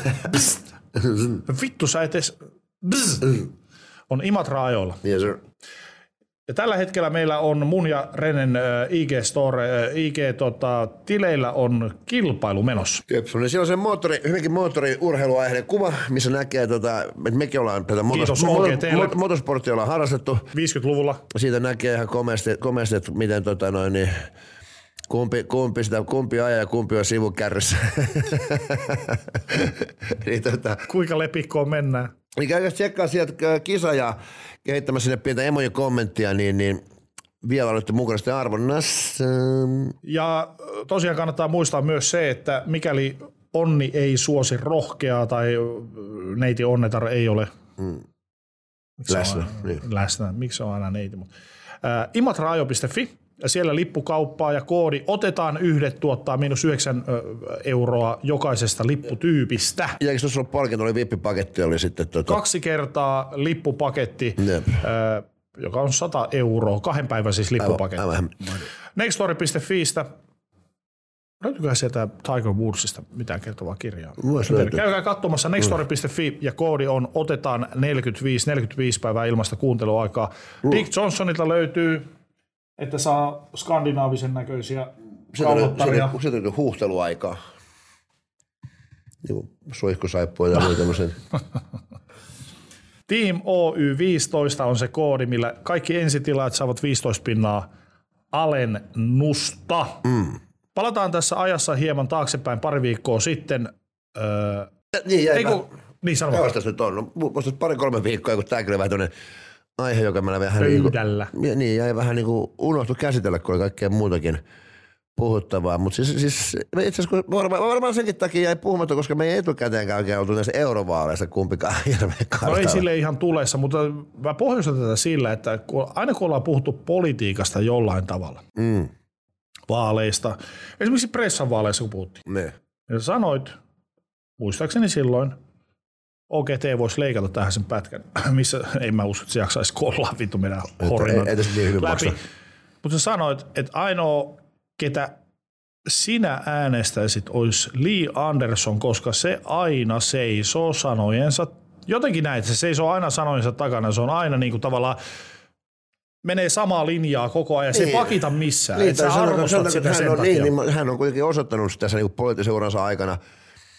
Vittu sä et edes... On Imatra-ajoilla. Yes, sir. Ja tällä hetkellä meillä on mun ja Renen I G-store, I G-tileillä on kilpailu menossa. Jep, siellä on se moottori, hyvinkin moottoriurheiluaiheinen kuva, missä näkee, tota, että mekin ollaan tätä motos, motos, motosporttia ollaan harrastettu. viisikymmentäluvulla. Siitä näkee ihan komeasti, komeasti että miten tota noin, niin, kumpi, kumpi, sitä, kumpi ajaa ja kumpi on sivukärryssä. niin, tota, Kuinka lepikkoon mennään? Niin käydään tsekkaa sieltä kisa ja kehittämässä sinne pientä emojen kommenttia, niin, niin vielä olette mukana sitten arvonnassa. Ja tosiaan kannattaa muistaa myös se, että mikäli onni ei suosi rohkeaa tai neiti onnetar ei ole mm. läsnä. Niin. läsnä. Miksi se on aina neiti? Äh, imatraajo piste fi ja siellä lippukauppaa ja koodi otetaan yhdet tuottaa miinus yhdeksän euroa jokaisesta lipputyypistä. Ja eikö tuossa ollut palkinto, oli vippipaketti oli sitten? Tuota... Kaksi kertaa lippupaketti, äh, joka on sata euroa, kahden päivän siis lippupaketti. Nextory piste fiistä. Löytyyköhän sieltä Tiger Woodsista mitään kertovaa kirjaa? Käykää katsomassa nextory piste fi ja koodi on otetaan neljäkymmentäviisi, neljäkymmentäviisi päivää ilmasta kuunteluaikaa. Mm. Dick Johnsonilta löytyy, että saa skandinaavisen näköisiä kaulottaria. Se löytyy huuhteluaikaa. Suihkusaippua ja muuta tämmöisen. Team O Y viisitoista on se koodi, millä kaikki ensitilaat saavat viisitoista pinnaa alennusta. Mm. Palataan tässä ajassa hieman taaksepäin pari viikkoa sitten. Öö, niin, jäi eiku, niin sano. Kauastas nyt on. No, musta pari-kolme viikkoa, kun tämäkin oli vähän tuonne aihe, joka meillä vähän pöydällä. Niin, niin jäi vähän niin kuin unohtu käsitellä, kun oli kaikkea muutakin puhuttavaa. Mutta siis, siis itse asiassa varmaan, varmaan senkin takia jäi puhumatta, koska me ei etukäteenkään oikein oltu näissä eurovaaleissa kumpikaan hirveän kartalla. No ei sille ihan tulessa, mutta mä pohjustan tätä sillä, että aina kun ollaan puhuttu politiikasta jollain tavalla, mm. vaaleista, esimerkiksi pressan vaaleissa kun puhuttiin, ne. Ja sanoit, muistaakseni silloin, O G T voisi leikata tähän sen pätkän, missä ei mä usko, että se jaksaisi kollaa vittu meidän horinan niin läpi. Mutta sä sanoit, että ainoa, ketä sinä äänestäisit, olisi Lee Anderson, koska se aina seisoo sanojensa, jotenkin näin, se seisoo aina sanojensa takana, se on aina niin kuin tavallaan, menee samaa linjaa koko ajan, se ei niin. pakita missään, niin, että sä arvostat sitä hän sen on, takia. Niin, niin, hän on kuitenkin osoittanut tässä niin poliittisen uransa aikana,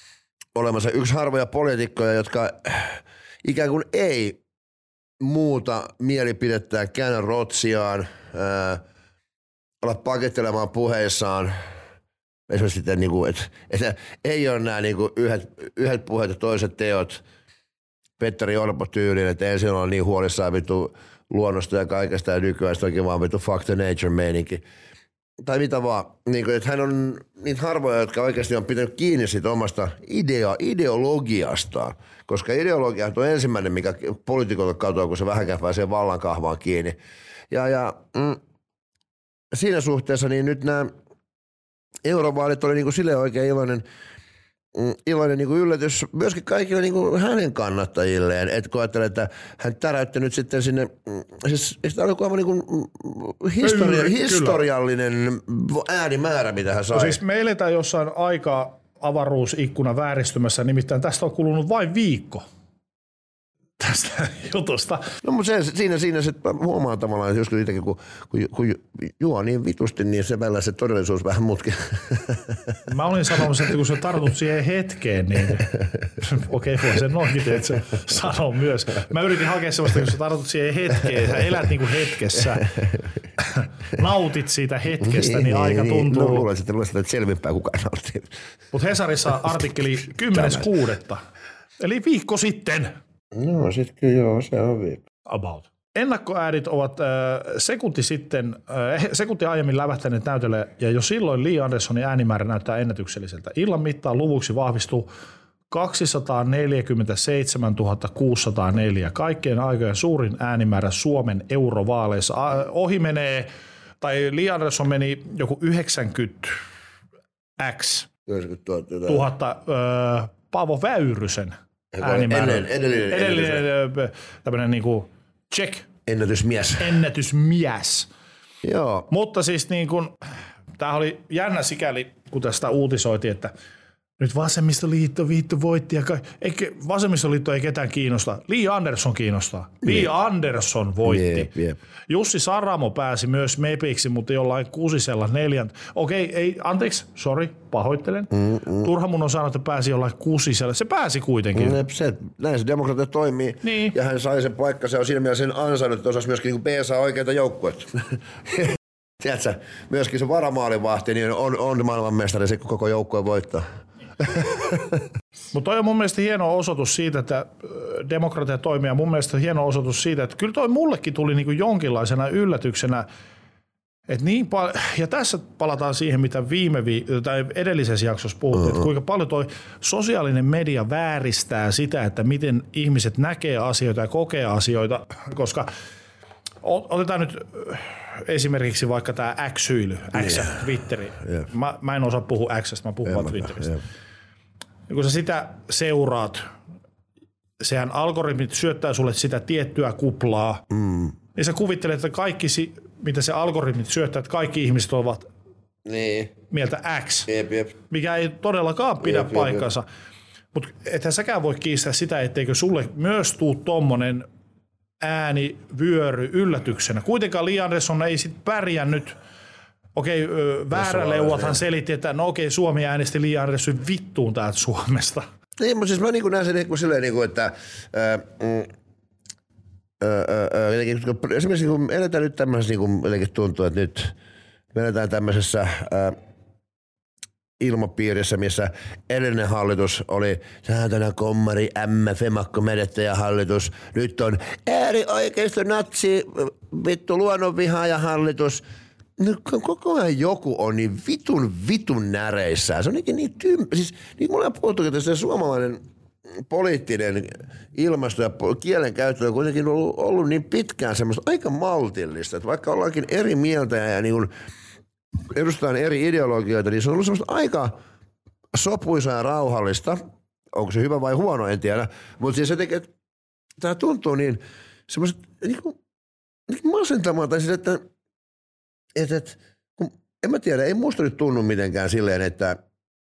olemassa yksi harvoja poliitikkoja, jotka ikään kuin ei muuta mielipidettään, käännä rotsiaan, ää, olla pakettelemaan puheissaan. Esimerkiksi sitten, niin kuin, että, että ei ole nämä niin kuin yhdet, yhdet puheet ja toiset teot Petteri Orpo tyyliin, että ensin on niin huolissaan vittu luonnosta ja kaikesta ja nykyään sitten oikein vaan vittu fuck the nature meininki. Tai mitä vaan, niin kuin, että hän on niitä harvoja, jotka oikeasti on pitänyt kiinni siitä omasta idea, ideologiastaan, koska ideologia on ensimmäinen, mikä poliitikolta katoaa, kun se vähänkään pääsee vallan kahvaan kiinni. Ja, ja mm, siinä suhteessa niin nyt nämä eurovaalit oli niin kuin silleen oikein iloinen, mm, iloinen niin kuin yllätys myöskin kaikille niin kuin hänen kannattajilleen, että kun ajattelee, että hän täräytti nyt sitten sinne, mm, siis tämä oli aivan niin kuin historia, historiallinen äänimäärä, mitä hän sai. No siis me eletään jossain aika avaruusikkuna vääristymässä, nimittäin tästä on kulunut vain viikko. Tästä jutusta. No mutta se, siinä, siinä se huomaa tavallaan, että joskus itsekin, kun, kun, kun juo niin vitusti, niin se välillä se todellisuus vähän mutki. Mä olin sanonut, että kun sä tartut siihen hetkeen, niin okei, okay, voi sen noinkin, että se sanoo myös. Mä yritin hakea sellaista, kun sä tartut siihen hetkeen, sä elät niinku hetkessä, nautit siitä hetkestä, niin, niin aika tuntuu. No luulen, että luulen, että selvinpäin kukaan nauttii. Mutta Hesarissa artikkeli kymmenes kuudetta eli viikko sitten. No sit kyllä joo, se on viikko. About. Ennakkoäädit ovat äh, sekunti sitten, äh, sekunti aiemmin lävähtäneet näytölle, ja jo silloin Li Anderssonin äänimäärä näyttää ennätykselliseltä. Illan mittaan luvuksi vahvistuu kaksisataaneljäkymmentäseitsemäntuhatta kuusisataaneljä, kaikkien aikojen suurin äänimäärä Suomen eurovaaleissa. Äh, ohi menee, tai Li Andersson meni joku yhdeksänkymmentä tuhatta äh, Paavo Väyrysen äänimäärä. Ennen, edellinen, edellinen tämmöinen niinku check. Ennätysmies. Ennätysmies. Joo. Mutta siis niin kuin, tämä oli jännä sikäli, kun tästä uutisoitiin, että nyt vasemmistoliitto viittu voitti ja ka- eikä, vasemmistoliitto ei ketään kiinnosta. Li Andersson kiinnostaa. Li Andersson voitti. Jep, jep. Jussi Saramo pääsi myös mepiksi, mutta jollain kuusisella neljän. Okei, ei, anteeksi, sorry, pahoittelen. Mm-mm. Turha mun on sanonut, että pääsi jollain kuusisella. Se pääsi kuitenkin. Mm, se, näin se demokratia toimii. Niin. Ja hän sai sen paikka. Se on siinä mielessä sen ansainnut, että osasi myöskin niin B S A oikeita joukkuetta. Tiedätkö, myöskin se varamaalivahti niin on, on maailmanmestari, se koko joukkue voittaa. Mutta toi on mun mielestä hieno osoitus siitä, että demokratia toimii, ja mun mielestä hieno osoitus siitä, että kyllä toi mullekin tuli niinku jonkinlaisena yllätyksenä, että niin pal- ja tässä palataan siihen, mitä viime vi- tai edellisessä jaksossa puhuttiin, uh-huh. että kuinka paljon toi sosiaalinen media vääristää sitä, että miten ihmiset näkee asioita ja kokee asioita, koska otetaan nyt esimerkiksi vaikka tämä X-syily, X, yeah. Twitteri. Yeah. Mä, mä en osaa puhua X:stä, mä puhun vaan Twitteristä. Yeah. Ja kun sä sitä seuraat, sehän algoritmit syöttää sulle sitä tiettyä kuplaa, mm. niin sä kuvittelet, että kaikki, mitä se algoritmit syöttää, että kaikki ihmiset ovat niin. mieltä X, jep, jep. mikä ei todellakaan pidä jep, paikkansa. Mutta ethän säkään voi kiistää sitä, etteikö sulle myös tuu tommonen ääni vyöry yllätyksenä. Kuitenkaan Li Andersson ei sit pärjännyt. Okei, vääräleuathan selitti, että no okei, Suomi äänesti Li Andersson vittuun täältä Suomesta. Niin, mutta siis mä niin näen sen niin kuin silleen, niin kuin, että ää, mm, ää, ää, jotenkin, esimerkiksi kun eletään nyt tämmöisessä, niin kuin jotenkin tuntuu, että nyt me eletään tämmöisessä ää, ilmapiirissä, missä edellinen hallitus oli säätönä kommari, ämmä, femakko, menettäjä hallitus. Nyt on äärioikeisto, natsi, vittu, luonnonvihaaja hallitus. No, koko ajan joku on niin vitun vitun näreissään. Se on niin, niin tympä. Siis niin kuin ollaan puhuttu, että se suomalainen poliittinen ilmasto ja kielenkäyttö on kuitenkin ollut, ollut niin pitkään semmoista aika maltillista, että vaikka ollaankin eri mieltä ja niin kuin edustetaan eri ideologioita, niin se on ollut semmoista aika sopuisaa ja rauhallista. Onko se hyvä vai huono, en tiedä. Mutta siis jotenkin, että tämä tuntuu niin semmoista niin kuin, niin masentamaan, tai siis, että Et, et, kun, en mä tiedä, ei musta nyt tunnu mitenkään silleen, että,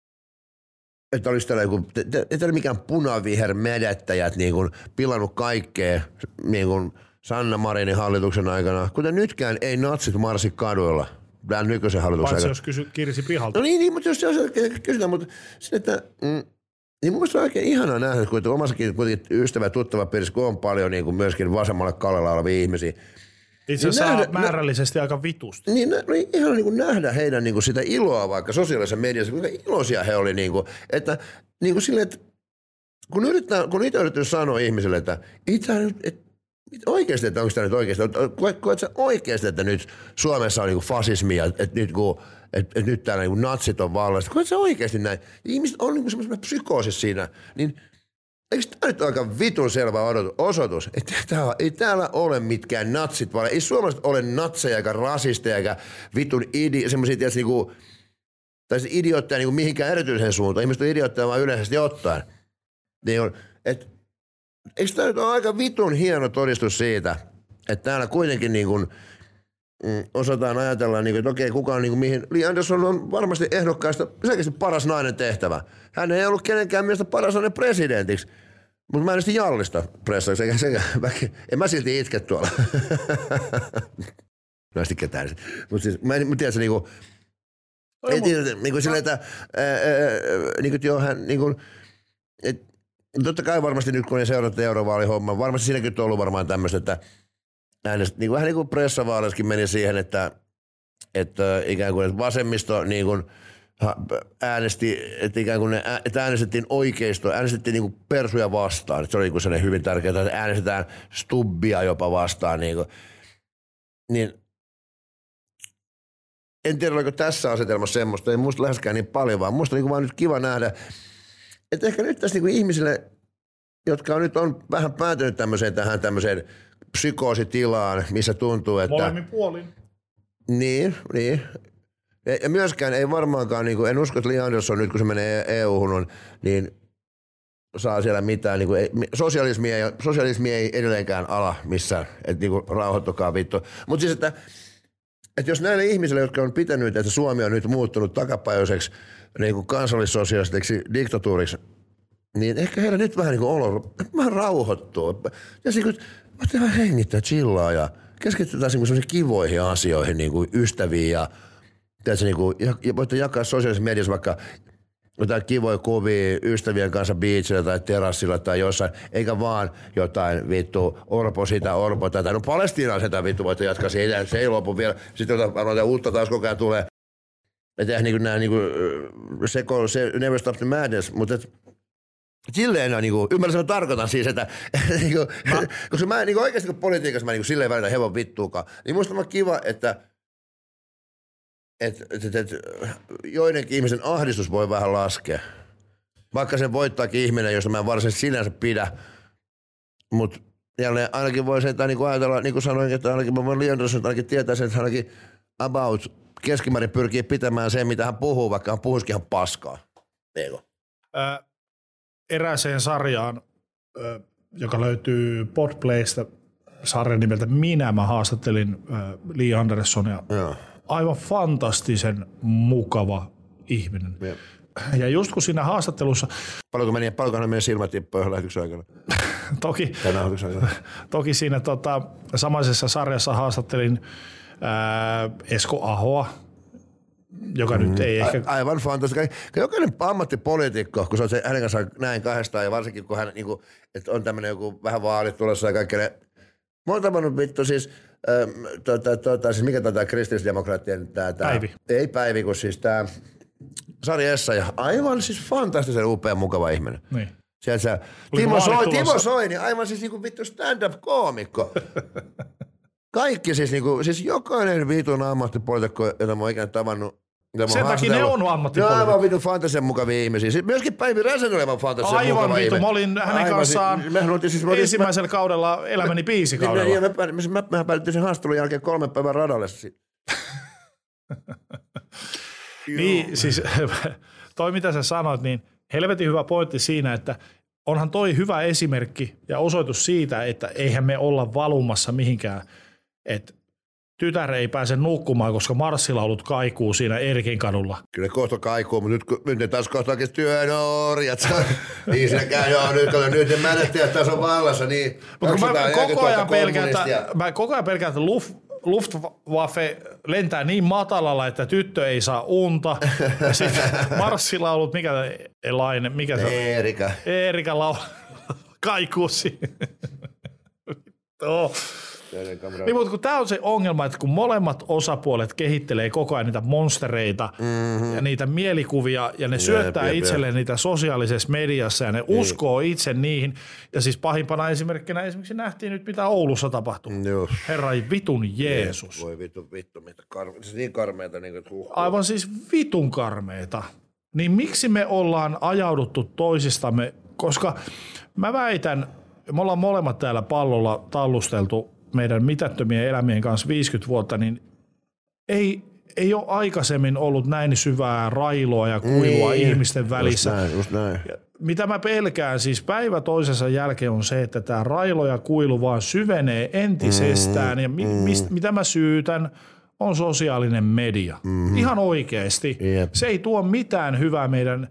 että olisi tällä joku, että ole mikään punaviher medettäjät niin kuin pilannut kaikkea niin kuin Sanna Marinin hallituksen aikana, kuten nytkään ei natsit marssi kaduilla. Tämän nykyisen hallituksen aikana. Paitsi jos kysy, kirsi pihalta. No niin, niin mutta jos, jos kysytään, mutta sen, että mm, Niin mun mielestä on oikein ihanaa nähdä, että omassakin ystävä tuttava piirissä, kun on paljon niin kuin myöskin vasemmalle kallella olevia ihmisiä. Itse asiassa niin määrällisesti nä- aika vitusti. Niin, niin ihan niin kuin nähdä heidän niin kuin sitä iloa vaikka sosiaalisessa mediassa, kuinka iloisia he oli. Niin kuin, että niin kuin silleen, että kun, yrittää, kun niitä yrittää sanoa ihmisille, että itse et, oikeasti, että onko tämä nyt oikeasti, koet sä oikeasti, että nyt Suomessa on niin kuin fasismia, että nyt, kun, että, että nyt täällä niin kuin natsit on vallassa, koet sä oikeasti näin? Ihmiset on niin kuin semmoisessa psykoosissa siinä, niin eikö tämä nyt ole aika vitun selvä osoitus, että täällä, ei täällä ole mitkään natsit, vaan ei suomalaiset ole natseja eikä rasisteja eikä vitun idi, semmoisia tietysti niinku, tai idiootteja niinku mihinkään erityiseen suuntaan. Ihmiset on idiootteja vaan yleisesti ottaen. Niin on, et, eikö tämä nyt ole aika vitun hieno todistus siitä, että täällä kuitenkin niinku, mm, osataan ajatella, niinku, että okei, kuka on niinku, mihin. Li Andersson on varmasti ehdokkaista selkeästi paras nainen tehtävä. Hän ei ollut kenenkään mielestä paras nainen presidentiksi. Mutta mä en sitten jallista pressaksi, eikä sekä en mä silti itke tuolla. No sitten ketään. Mutta siis mä en tiedä se niinku, ei tiedä niinku silleen, että niinku joo hän niinku, et, totta kai varmasti nyt kun ei seurata eurovaalihommaa, varmasti siinäkin on ollut varmaan tämmöistä, että äänest, niinku, vähän niin kuin pressavaaleissakin meni siihen, että, että ikään kuin että vasemmisto niin kuin, äänesti, että ikään kuin ne, että äänestettiin oikeistoa, äänestettiin niin kuin persuja vastaan. Se oli niin kuin sellainen hyvin tärkeää, että äänestetään Stubbia jopa vastaan. Niin, kuin. Niin en tiedä, oliko tässä asetelmassa semmoista, ei muista läheskään niin paljon, vaan musta on niin vaan nyt kiva nähdä, että ehkä nyt tässä niin kuin ihmisille, jotka on nyt on vähän päätynyt tämmöiseen tähän tämmöiseen psykoositilaan, missä tuntuu, että molemmin puolin. Niin, niin. Ja myöskään ei varmaankaan, niin kuin, en usko, että Li Andersson nyt kun se menee E U-hun, niin saa siellä mitään. Niin kuin, ei, sosialismi, ei, sosialismi ei edelleenkään ala missään, että niin rauhoittukaa vittu. Mutta siis, että, että jos näille ihmisille, jotka on pitänyt, että Suomi on nyt muuttunut takapajoiseksi niin kansallissosialistiksi diktatuuriksi, niin ehkä heillä nyt vähän niin kuin olo, vähän rauhoittuu. Ja siis, että vähän hengittää, chillaa ja keskitytään niin sellaisiin kivoihin asioihin, niin kuin ystäviin ja Tiedätkö, niin kuin, ja voitte jakaa sosiaalisessa mediassa vaikka jotain kivoja kuvia ystävien kanssa beachillä tai terassilla tai jossain, eikä vaan jotain vittu orpo sitä, orpo tätä. No Palestiinaan sitä vittu voitte jatkaa, se ei, se ei lopu vielä. Sitten varmaan uutta taas koko ajan tulee. Että eihän niin nämä niin se, se never stop the madness, mutta et, silleen on, niin kuin, ymmärrän, että tarkoitan siis, että niin kuin, mä, koska mä niin kuin, oikeasti kun politiikassa mä niin kuin, silleen välillä hevon vittuukaan, niin musta on kiva, että Että et, et, joidenkin ihmisen ahdistus voi vähän laskea. Vaikka sen voittaakin ihminen, josta mä en varsinaisesti sinänsä pidä. Mutta jälleen ainakin voi sen, niin kuin ajatella, niin kuin sanoin, että ainakin mä voin Li Andersson ainakin tietää sen, että ainakin about keskimäärin pyrkii pitämään sen, mitä hän puhuu, vaikka hän puhuisikin ihan paskaa. Eikö? Ää, erääseen sarjaan, ää, joka löytyy Podplaysta, sarjan nimeltä Minä, mä haastattelin ää, Li Anderssonia. Joo. Aivan fantastisen mukava ihminen. Ja, ja just kun siinä haastattelussa... Paljonko meni, paljonko meni silmät tippoihin lähetyksen aikana? toki, toki siinä tota, samaisessa sarjassa haastattelin ää, Esko Ahoa, joka mm. nyt ei ehkä... A, aivan fantastinen. Jokainen ammattipoliitikko, kun se on se, hänen kanssaan näin kahdestaan, ja varsinkin kun hän niin kuin, että on tämmöinen joku vähän vaalit tulossa ja kaikkea. Mä oon tavannut vittu siis... Tota, tota, siis mikä tämä kristillisdemokraattien tää, tää, Päivi. Ei Päivi, kun siis tämä Sari Essayah, aivan siis fantastisen upea mukava ihminen. Niin. Sieltä sä, Timo, Soi, Timo Soini, aivan siis niinku vittu stand-up-koomikko. Kaikki siis niinku, siis jokainen vitun ammattipoliitikko, jota mä oon ikinä tavannut. Sen takia ne on ammattipoliitikko. Aivan vitun fantasian mukavia ihmisiä. Siis myöskin Päivi Räsänen aivan fantasian aivan mukava vitu, ihminen. mä olin hänen aivan, kanssaan siis, me, siis, me, ensimmäisellä mä, kaudella elämäni biisikaudella. Niin, me, me, me, mehän päädyttiin sen haastattelun jälkeen kolme päivän radalle. Niin, siis toi mitä sä sanoit, niin helvetin hyvä pointti siinä, että onhan toi hyvä esimerkki ja osoitus siitä, että eihän me olla valumassa mihinkään, että tytär ei pääse nukkumaan, koska marssilaulut kaikuu siinä Erkin kadulla. Kyllä kohta kaikuu, mutta nyt, nyt ne taas kohta oikeasti työnorjat. Niin siinäkään joo, nyt, nyt ne mänettäjät taas on vallassa, niin mutta mä koko ajan pelkään, että, mä koko ajan pelkään, että Luff Luftwaffe lentää niin matalalla, että tyttö ei saa unta. Sitten marssilaulut, mikä Elaine, mikä se on? Eerika. Eerika laulu. Kaikusi. oh. Niin, mutta kun tämä on se ongelma, että kun molemmat osapuolet kehittelee koko ajan niitä monstereita mm-hmm. ja niitä mielikuvia ja ne jep, syöttää jep, itselleen jep. niitä sosiaalisessa mediassa ja ne ei. uskoo itse niihin. Ja siis pahimpana esimerkkinä esimerkiksi nähtiin nyt, mitä Oulussa tapahtui. Just. Herra vitun Jeesus. Jep, voi vitun vittu, mitä karme- siis niin karmeita. Niin kuin aivan siis vitun karmeita. Niin miksi me ollaan ajauduttu toisistamme, koska mä väitän, me ollaan molemmat täällä pallolla tallusteltu meidän mitättömien elämien kanssa viisikymmentä vuotta, niin ei, ei ole aikaisemmin ollut näin syvää railoa ja kuilua niin, ihmisten välissä. Just näin, just näin. Mitä mä pelkään siis päivä toisensa jälkeen on se, että tämä railo ja kuilu vaan syvenee entisestään mm, ja mi, mm. mist, mitä mä syytän on sosiaalinen media. Mm. Ihan oikeasti. Yep. Se ei tuo mitään hyvää meidän...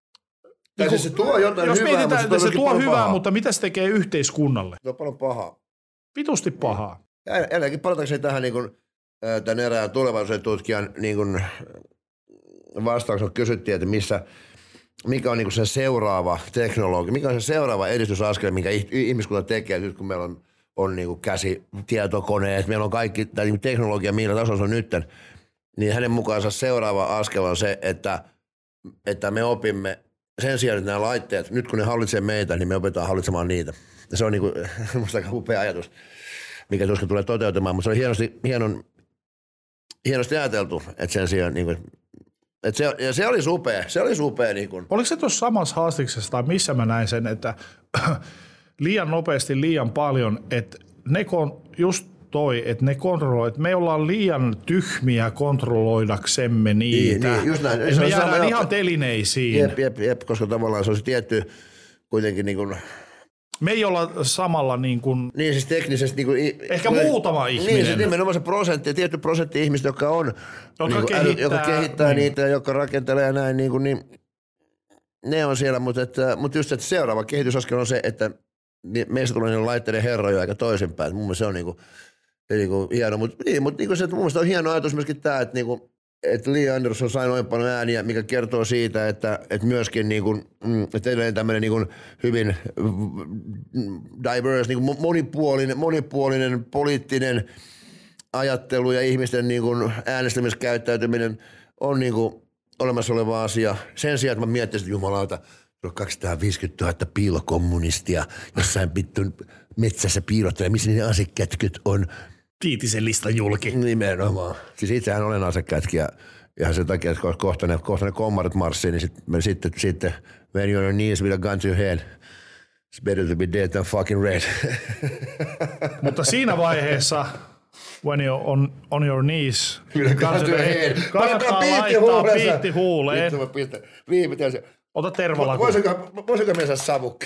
Tai siis se tuo jotain jos hyvää, mietitään, mutta se, se tuo hyvää, pahaa. mutta mitä se tekee yhteiskunnalle? Se on paljon pahaa. Vitusti pahaa. Ja ennenkin palatakseni tähän niin kuin, tämän erään tulevaisuuden tutkijan niin kuin, vastauksena kysyttiin, että missä, mikä on niin kuin se seuraava teknologia, mikä on se seuraava edistysaskel, minkä ihmiskunta tekee nyt, kun meillä on, on niin kuin käsitietokoneet, meillä on kaikki tämä niin teknologia, millä tasolla se on nytten, niin hänen mukaansa seuraava askel on se, että, että me opimme sen sijaan, että nämä laitteet, nyt kun ne hallitsee meitä, niin me opetaan hallitsemaan niitä. Ja se on niin kuin, musta aika upea ajatus, mikä tuskin tulee toteutumaan, mutta se on hienosti, hienon, hienosti ajateltu, että sen sijaan, niin kuin, että se, ja se oli supea, se oli supea. Niin kuin. Oliko se tuossa samassa haastiksessa tai missä mä näin sen, että liian nopeasti, liian paljon, että ne kon, just toi, että ne kontrolloi, että me ollaan liian tyhmiä kontrolloidaksemme niitä. Niin, niin just näin. Että me jäädään sama, ihan telineisiin. Jep, jep, jep, koska tavallaan se olisi tietty kuitenkin niin kuin... Me ei olla samalla niin kuin... Niin siis teknisesti... Niin kuin, ehkä niin, muutama ihminen. Niin siis nimenomaan se prosentti, tietty prosentti ihmistä, jotka on... Jotka niin kuin, kehittää. Joka kehittää niin. niitä, jotka rakentelee ja näin, niin, kuin, niin ne on siellä, mutta, että, mutta just että seuraava kehitysaskel on se, että meistä tulee niiden laitteiden herroja aika toisinpäin. Mun mielestä se on niin kuin, niin kuin hieno, mutta, niin, mutta niin kuin se, että mun mielestä on hieno ajatus myöskin tämä, että niin kuin, että Lee Anderson sai noin paljon ääniä, mikä kertoo siitä, että, että myöskin niin kuin, että edelleen tämmöinen niin kuin hyvin diverse, niin kuin monipuolinen, monipuolinen poliittinen ajattelu ja ihmisten niin kuin äänestämiskäyttäytyminen on niin kuin olemassa oleva asia. Sen sijaan, että mä miettisin, että jumalauta, on kaksisataaviisikymmentätuhatta piilokommunistia jossain pittun metsässä piilottelee, missä niiden asekätkyt on. Tiitisen listan julki. Nimenomaan. Siis itsehän olen asekätkiä ihan sen takia, että kohta ne, kohta ne kommarit marssiin, niin sitten sit, sit, when you're on your knees with a gun to your head, it's better to be dead than fucking red. Mutta siinä vaiheessa, when you're on, on your knees, with a gun to your head, kannattaa laittaa piitti huuleen. Vittu mä pistän. Viimeitään se. Ota tervalaku. Voisiko, voisiko me saada savukka?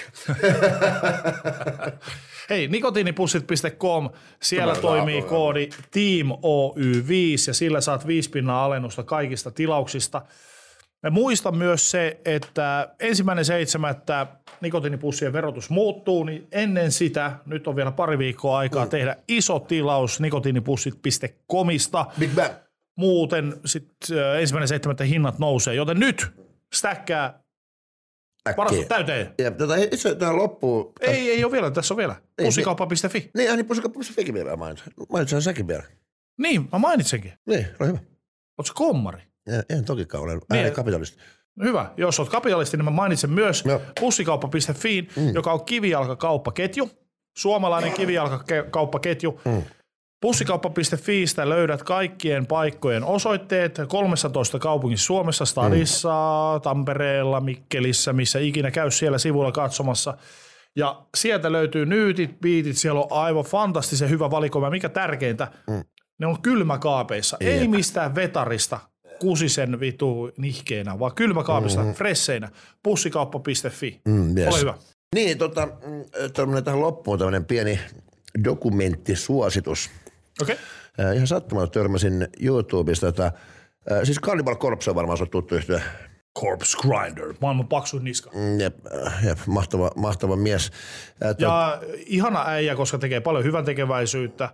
Hei, nikotiinipussit piste com, siellä Tämä toimii raatoja. Koodi Team O Y viisi ja sillä saat viisi pinnaa alennusta kaikista tilauksista. Ja muista myös se, että ensimmäinen seitsemättä nikotiinipussien verotus muuttuu, niin ennen sitä, nyt on vielä pari viikkoa aikaa mm. tehdä iso tilaus nikotiinipussit piste comista. Big Bang. Muuten sitten ensimmäinen seitsemättä hinnat nousee, joten nyt stäkkää. Varastot täyteen. Ja tota, itse tähän loppuu. Ei, ei ole vielä, tässä on vielä. Pussikauppa piste fi. Niin, niin pussikauppa piste fikin vielä mainitsin. Mainitsin säkin vielä. Niin, mä mainitsenkin. Niin, ole hyvä. Ootko sä kommari? Ja, en tokikaan ole äänekapitalisti. Hyvä. Jos oot kapitalisti, niin mä mainitsen myös no. pussikauppa piste fi, mm. joka on kivijalkakauppaketju. Suomalainen kivijalkakauppaketju. Mm. Pussikauppa piste fiistä löydät kaikkien paikkojen osoitteet kolmessatoista kaupungissa Suomessa, Stadissa, mm. Tampereella, Mikkelissä, missä ikinä käy siellä sivulla katsomassa. Ja sieltä löytyy nyytit, biitit, siellä on aivan fantastisen hyvä valikoima. Mikä tärkeintä, mm. ne on kylmäkaapeissa, yeah. ei mistään vetarista kusisen vitu nihkeenä, vaan kylmäkaapissa, mm. fresseinä. Pussikauppa piste fi. Mm, yes. Ole hyvä. Niin, tota, tähän loppuun tämmöinen pieni dokumenttisuositus. Okei. Okay. Ihan sattumalla törmäsin YouTubesta. Tota, siis Cannibal Corpse on varmaan sun tuttu yhtyä. Corpse Grinder, maailman paksuin niska. Jep, jep mahtava, mahtava mies. Ja ihana äijä, koska tekee paljon hyvän tekeväisyyttä.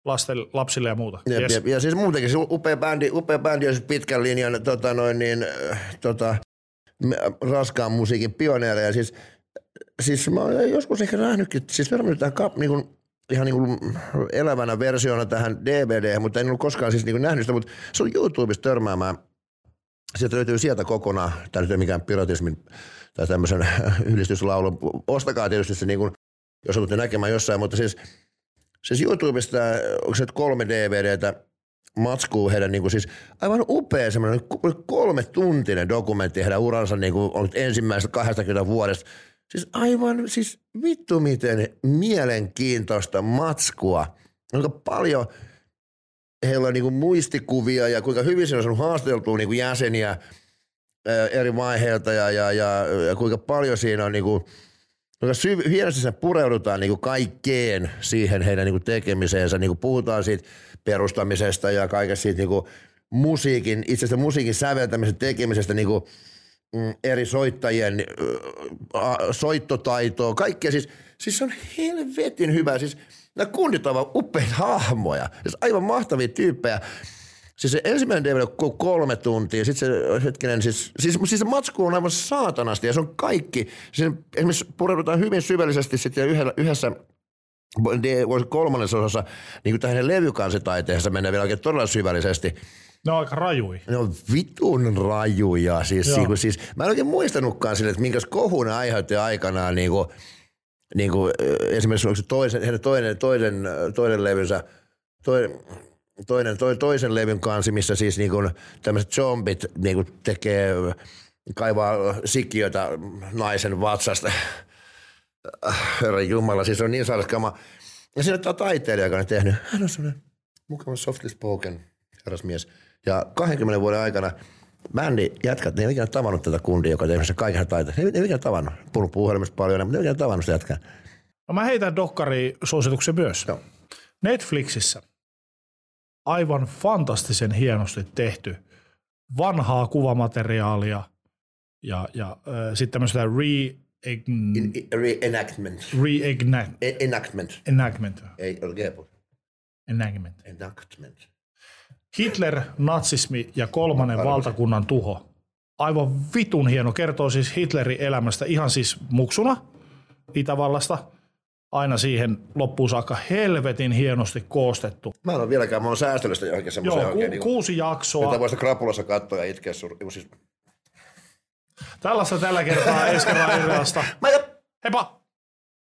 lasten, lapsille ja muuta. Jep, yes. jep. Ja siis muutenkin se upea bändi, upea bändi on siis pitkän linjan tota noin niin, tota, raskaan musiikin pioneereja. Siis, siis mä oon joskus ehkä nähnytkin, siis törmännyt tähän kap, niin kuin, ihan niin kuin elävänä versiona tähän D V D, mutta en ollut koskaan siis niin kuin nähnyt sitä, mutta se on YouTubesta törmäämään. Sieltä löytyy sieltä kokonaan, tämä nyt ei mikään piratismin tai tämmöisen yhdistyslaulun. Ostakaa tietysti se, niin kuin, jos olette näkemään jossain, mutta siis, siis YouTubesta, onko se kolme D V D:tä, matskuu heidän niin kuin, siis aivan upea semmoinen kolme tuntinen dokumentti heidän uransa niin kuin, on ensimmäisestä kaksikymmentä vuodesta. Siis aivan siis vittu miten mielenkiintoista matskua. Kuinka paljon heillä on niin kuin, muistikuvia ja kuinka hyvin siinä on saanut haastateltua niin kuin jäseniä ää, eri vaiheilta ja, ja, ja, ja kuinka paljon siinä on niin kuin, kuinka syv- hienosti sen pureudutaan niin kuin kaikkeen siihen heidän niin kuin tekemiseensä. Niin kuin puhutaan siitä perustamisesta ja kaikesta siitä niin kuin musiikin, itse asiassa musiikin säveltämisestä, tekemisestä, niin kuin, mm, eri soittajien äh, soittotaitoa, kaikkea. Siis, siis se on helvetin hyvä. Siis nämä kundit ovat upeita hahmoja. Siis aivan mahtavia tyyppejä. Siis se ensimmäinen D V D on kolme tuntia, sitten se hetkinen, siis, siis, siis se matsku on aivan saatanasti ja se on kaikki. Siis esimerkiksi pureudutaan hyvin syvällisesti sitten yhdessä, yhdessä kolmannessa osassa niin kuin tähän levykansitaiteessa mennään vielä oikein todella syvällisesti. Ne on aika rajui. Ne on vitun rajuja. Siis, niin kuin, siis, mä en oikein muistanutkaan sille, että minkäs kohun aiheutti aikanaan niin kuin, niin kuin, esimerkiksi onko se toisen, heidän toinen, toinen, toinen levynsä, toinen, toinen, toinen, toisen levyn kanssa, missä siis niin kuin tämmöiset zombit niin kuin tekee, kaivaa sikiötä naisen vatsasta. Herra Jumala, siis on niin saaras kama. Ja siinä on taiteilija, joka on tehnyt. Hän on semmoinen mukava softly spoken herrasmies. Ja kahdenkymmenen vuoden aikana bändi jätkät, ne ei ikinä tavannut tätä kundia, joka on tehnyt sen kaiken taiteen. Ne ei ikinä tavannut. Puhunut puhelimesta paljon, mutta ne ei ikinä tavannut sitä jätkää. No mä heitän dokkari-suosituksen myös. Joo. Netflixissä aivan fantastisen hienosti tehty vanhaa kuvamateriaalia ja, ja äh, sitten tämmöistä re In, reenactment. Reenact. Enactment. Enactment. Ei ole gepo. Enactment. Enactment. Hitler, natsismi ja kolmannen Arvoisa. valtakunnan tuho. Aivan vitun hieno. Kertoo siis Hitlerin elämästä ihan siis muksuna Itävallasta. Aina siihen loppuun saakka helvetin hienosti koostettu. Mä en ole vieläkään, mä oon säästellyt sitä johonkin semmoiseen Joo, ku, oikein. kuusi niin jaksoa. Jota voisi krapulassa katsoa ja itkeä sur... Siis... Tällaista tällä kertaa Eskelä Irrasta. Heippa!